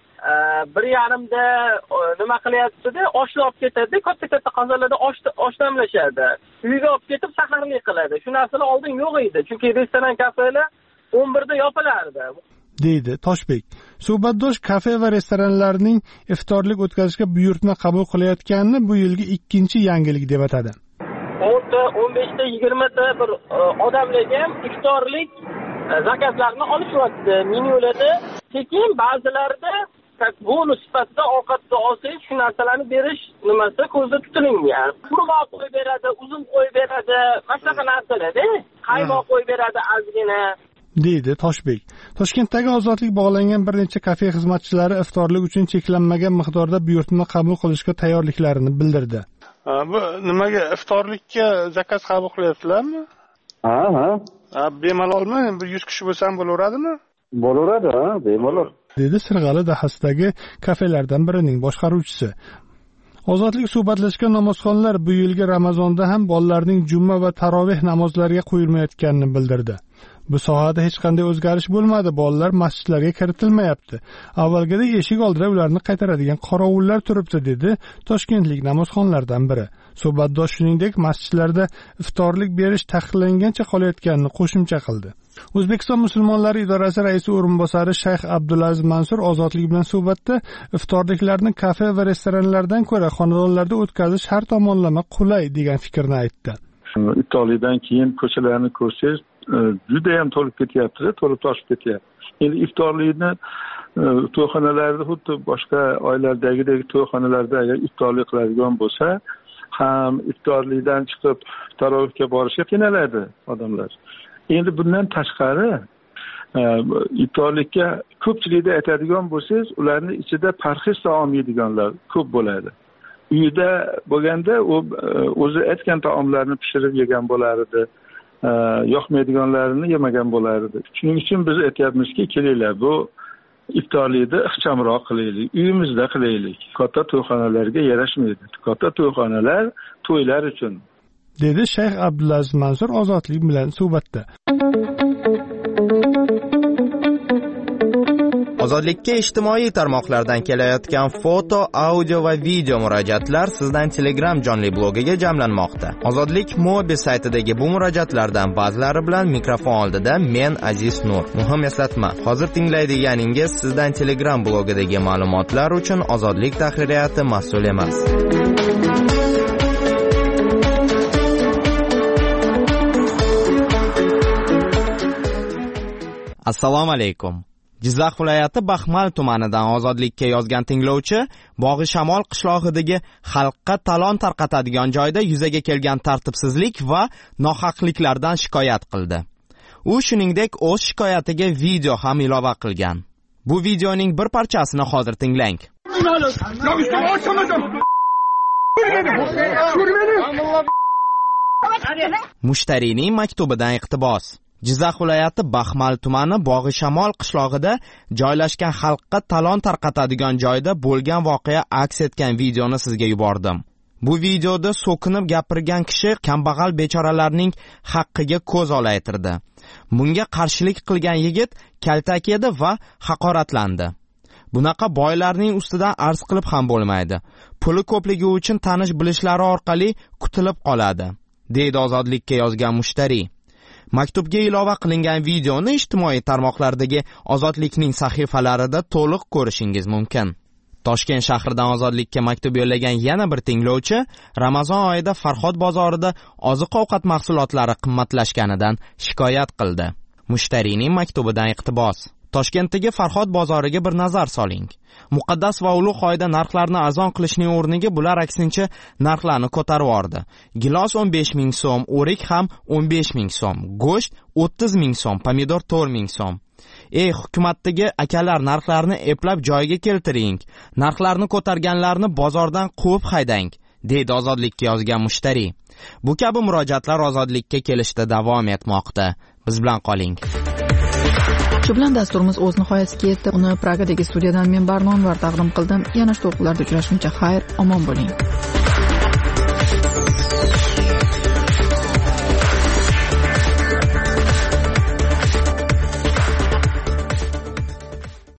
1:30da nima qilyapti-da, oshni olib ketadi, katta qozolarda osh damlashadi. Uyga olib ketib saharlik qiladi. Shu narsalar oldin yo'q edi, chunki restoran, kafelar 11da yopilardi, deydi Toshbek. Suhbatdosh kafe va restoranlarning iftorlik o'tkazishga buyurtma qabul qilayotganini bu yilgi ikkinchi yangilik deb atadi. 15ta 20ta bir odamlarga ham iftorlik zakazlarni olishyapti, menyularda. Lekin ba'zilarida bonus sifatida ovqatni olsangiz shu narsalarni berish nimasi ko'zda tutilgan. Qurmoq qo'yib beradi, uzum qo'yib beradi, boshqa narsalarda qaymoq qo'yib beradi ozgina, deydi Toshbek. Toshkentdagi ozodlik bog'langan bir necha kafe xizmatchilari iftorlik uchun cheklanmagan miqdorda buyurtma qabul qilishga tayyorliklarini bildirdi. Bu nimaga iftorlikka zakaz qabul qilyapsizlarmi? Ha. Bemalolmi? Bir 100 kishi bo'lsa ham bo'laveradimi? Bo'laveradi, bemalol. Dedi Sirg'ali dahasidagi kafelardan birining boshqaruvchisi. Ozodlik suhbatlashgan namozxonlar bu yilgi Ramazonda ham bolalarning juma va taroveh namozlariga qo'yilmayotganini bildirdi. Bu sohada hech qanday o'zgarish bo'lmadi. Bolalar masjidlarga kiritilmayapti. Avvalgidek eshik oldida ularni qaytaradigan qorovullar turibdi, dedi toshkentlik namozxonlardan biri. Suhbatdosh shuningdek masjidlarda iftorlik berish taqiqlangancha qolayotganini qo'shimcha qildi. O'zbekiston musulmonlari idorasi raisi o'rinbosari Shayx Abdulaziz Mansur ozodlik bilan suhbatda iftorliklarni kafe va restoranlardan ko'ra xonadonlarda o'tkazish har tomonlama qulay degan fikrni aytdi. Iftorlikdan keyin ko'chalarni ko'rsangiz juda ham to'lib ketyapti, to'lib toshib ketyapti. Endi iftorlikni to'yxonalarda xuddi boshqa oylardagidek to'yxonalarda agar iftorlik qiladigan bo'lsa, ham iftorlikdan chiqib tarovihga borishga qiynaladi odamlar. Endi bundan tashqari iftorlikka ko'pchilikda aytadigan bo'lsangiz, ularning ichida parhez taom yeydiganlar ko'p bo'ladi. Uyda bo'lganda u o'zi aytgan taomlarni pishirib yegan bo'lar edi. Yoqmaydiganlarini yemagan bo'lar edi. Shuning uchun biz aytyapmizki, kelinglar, bu iftorlikni ixchamroq qilaylik, uyimizda qilaylik. Katta to'yxonalarga yarashmaydi. Katta to'yxonalar to'ylar uchun, dedi Shayx Abdulaziz Mansur ozodlik bilan suhbatda. Ozodlikka ijtimoiy tarmoqlardan kelayotgan foto, audio va video murojaatlar sizdan Telegram jonli blogiga jamlanmoqda. Ozodlik Mobi saytidagi bu murojaatlardan ba'zilari bilan mikrofon oldida men Aziz Nur. Muhim eslatma, hozir tinglaydiganingiz sizdan Telegram blogidagi ma'lumotlar uchun Ozodlik tahririyati mas'ul emas. Assalomu alaykum. Jizzax viloyati Baxmal tumanidan ozodlikka yozgan tinglovchi Bog'i Shamol qishlog'idagi xalqqa talon tarqatadigan joyda yuzaga kelgan tartibsizlik va nohaqliklardan shikoyat qildi. U shuningdek o'z shikoyatiga video ham ilova qilgan. Bu videoning bir parchasini hozir tinglang. Mushtariyning maktubidan iqtibos. Jizzax viloyati Baxmal tumani Bog'i Shamol qishlog'ida joylashgan xalqqa talon tarqatadigan joyda bo'lgan voqea aks etgan videoni sizga yubordim. Bu videoda so'kinib gapirgan kishi kambag'al bechoralarning haqqiga ko'z olaytirdi. Bunga qarshilik qilgan yigit kaltak yedi va haqoratlandi. Bunaqa boylarning ustidan arz qilib ham bo'lmaydi. Puli ko'pligi uchun tanish bilishlari orqali qutilib qoladi, deydi Ozodlikka yozgan mushtariy. Maktubga ilova qilingan videoni ijtimoiy tarmoqlardagi Ozodlikning sahifalarida to'liq ko'rishingiz mumkin. Toshkent shahridan Ozodlikka maktub yo'llagan yana bir tinglovchi Ramazon oyida Farhod bozorida oziq-ovqat mahsulotlari qimmatlashganidan shikoyat qildi. Mushtariyning maktubidan iqtibos. Toshkentdagi Farhod bozoriga bir nazar soling. Muqaddas va ulug' oyda narxlarni azon qilishning o'rniga bular aksincha narxlarni ko'tarib yordi. Gilos 15 ming so'm, o'rik ham 15 ming so'm, go'sht 30 ming so'm, pomidor 4 ming so'm. Ey hukumatdagi akalar, narxlarni eplab joyiga keltiring. Narxlarni ko'targanlarni bozordan quvib haydang, deydi Ozodlikka yozgan mushtariy. Bu kabi murojaatlar Ozodlikka kelishda davom etmoqda. Biz bilan qoling. Shu bilan dasturimiz o'z nihoyasiga yetdi. Uni Pragadagi studiyadan men Barnonvar taqdim qildim. Yana shu to'lqinlarda uchrashguncha xayr, omon bo'ling.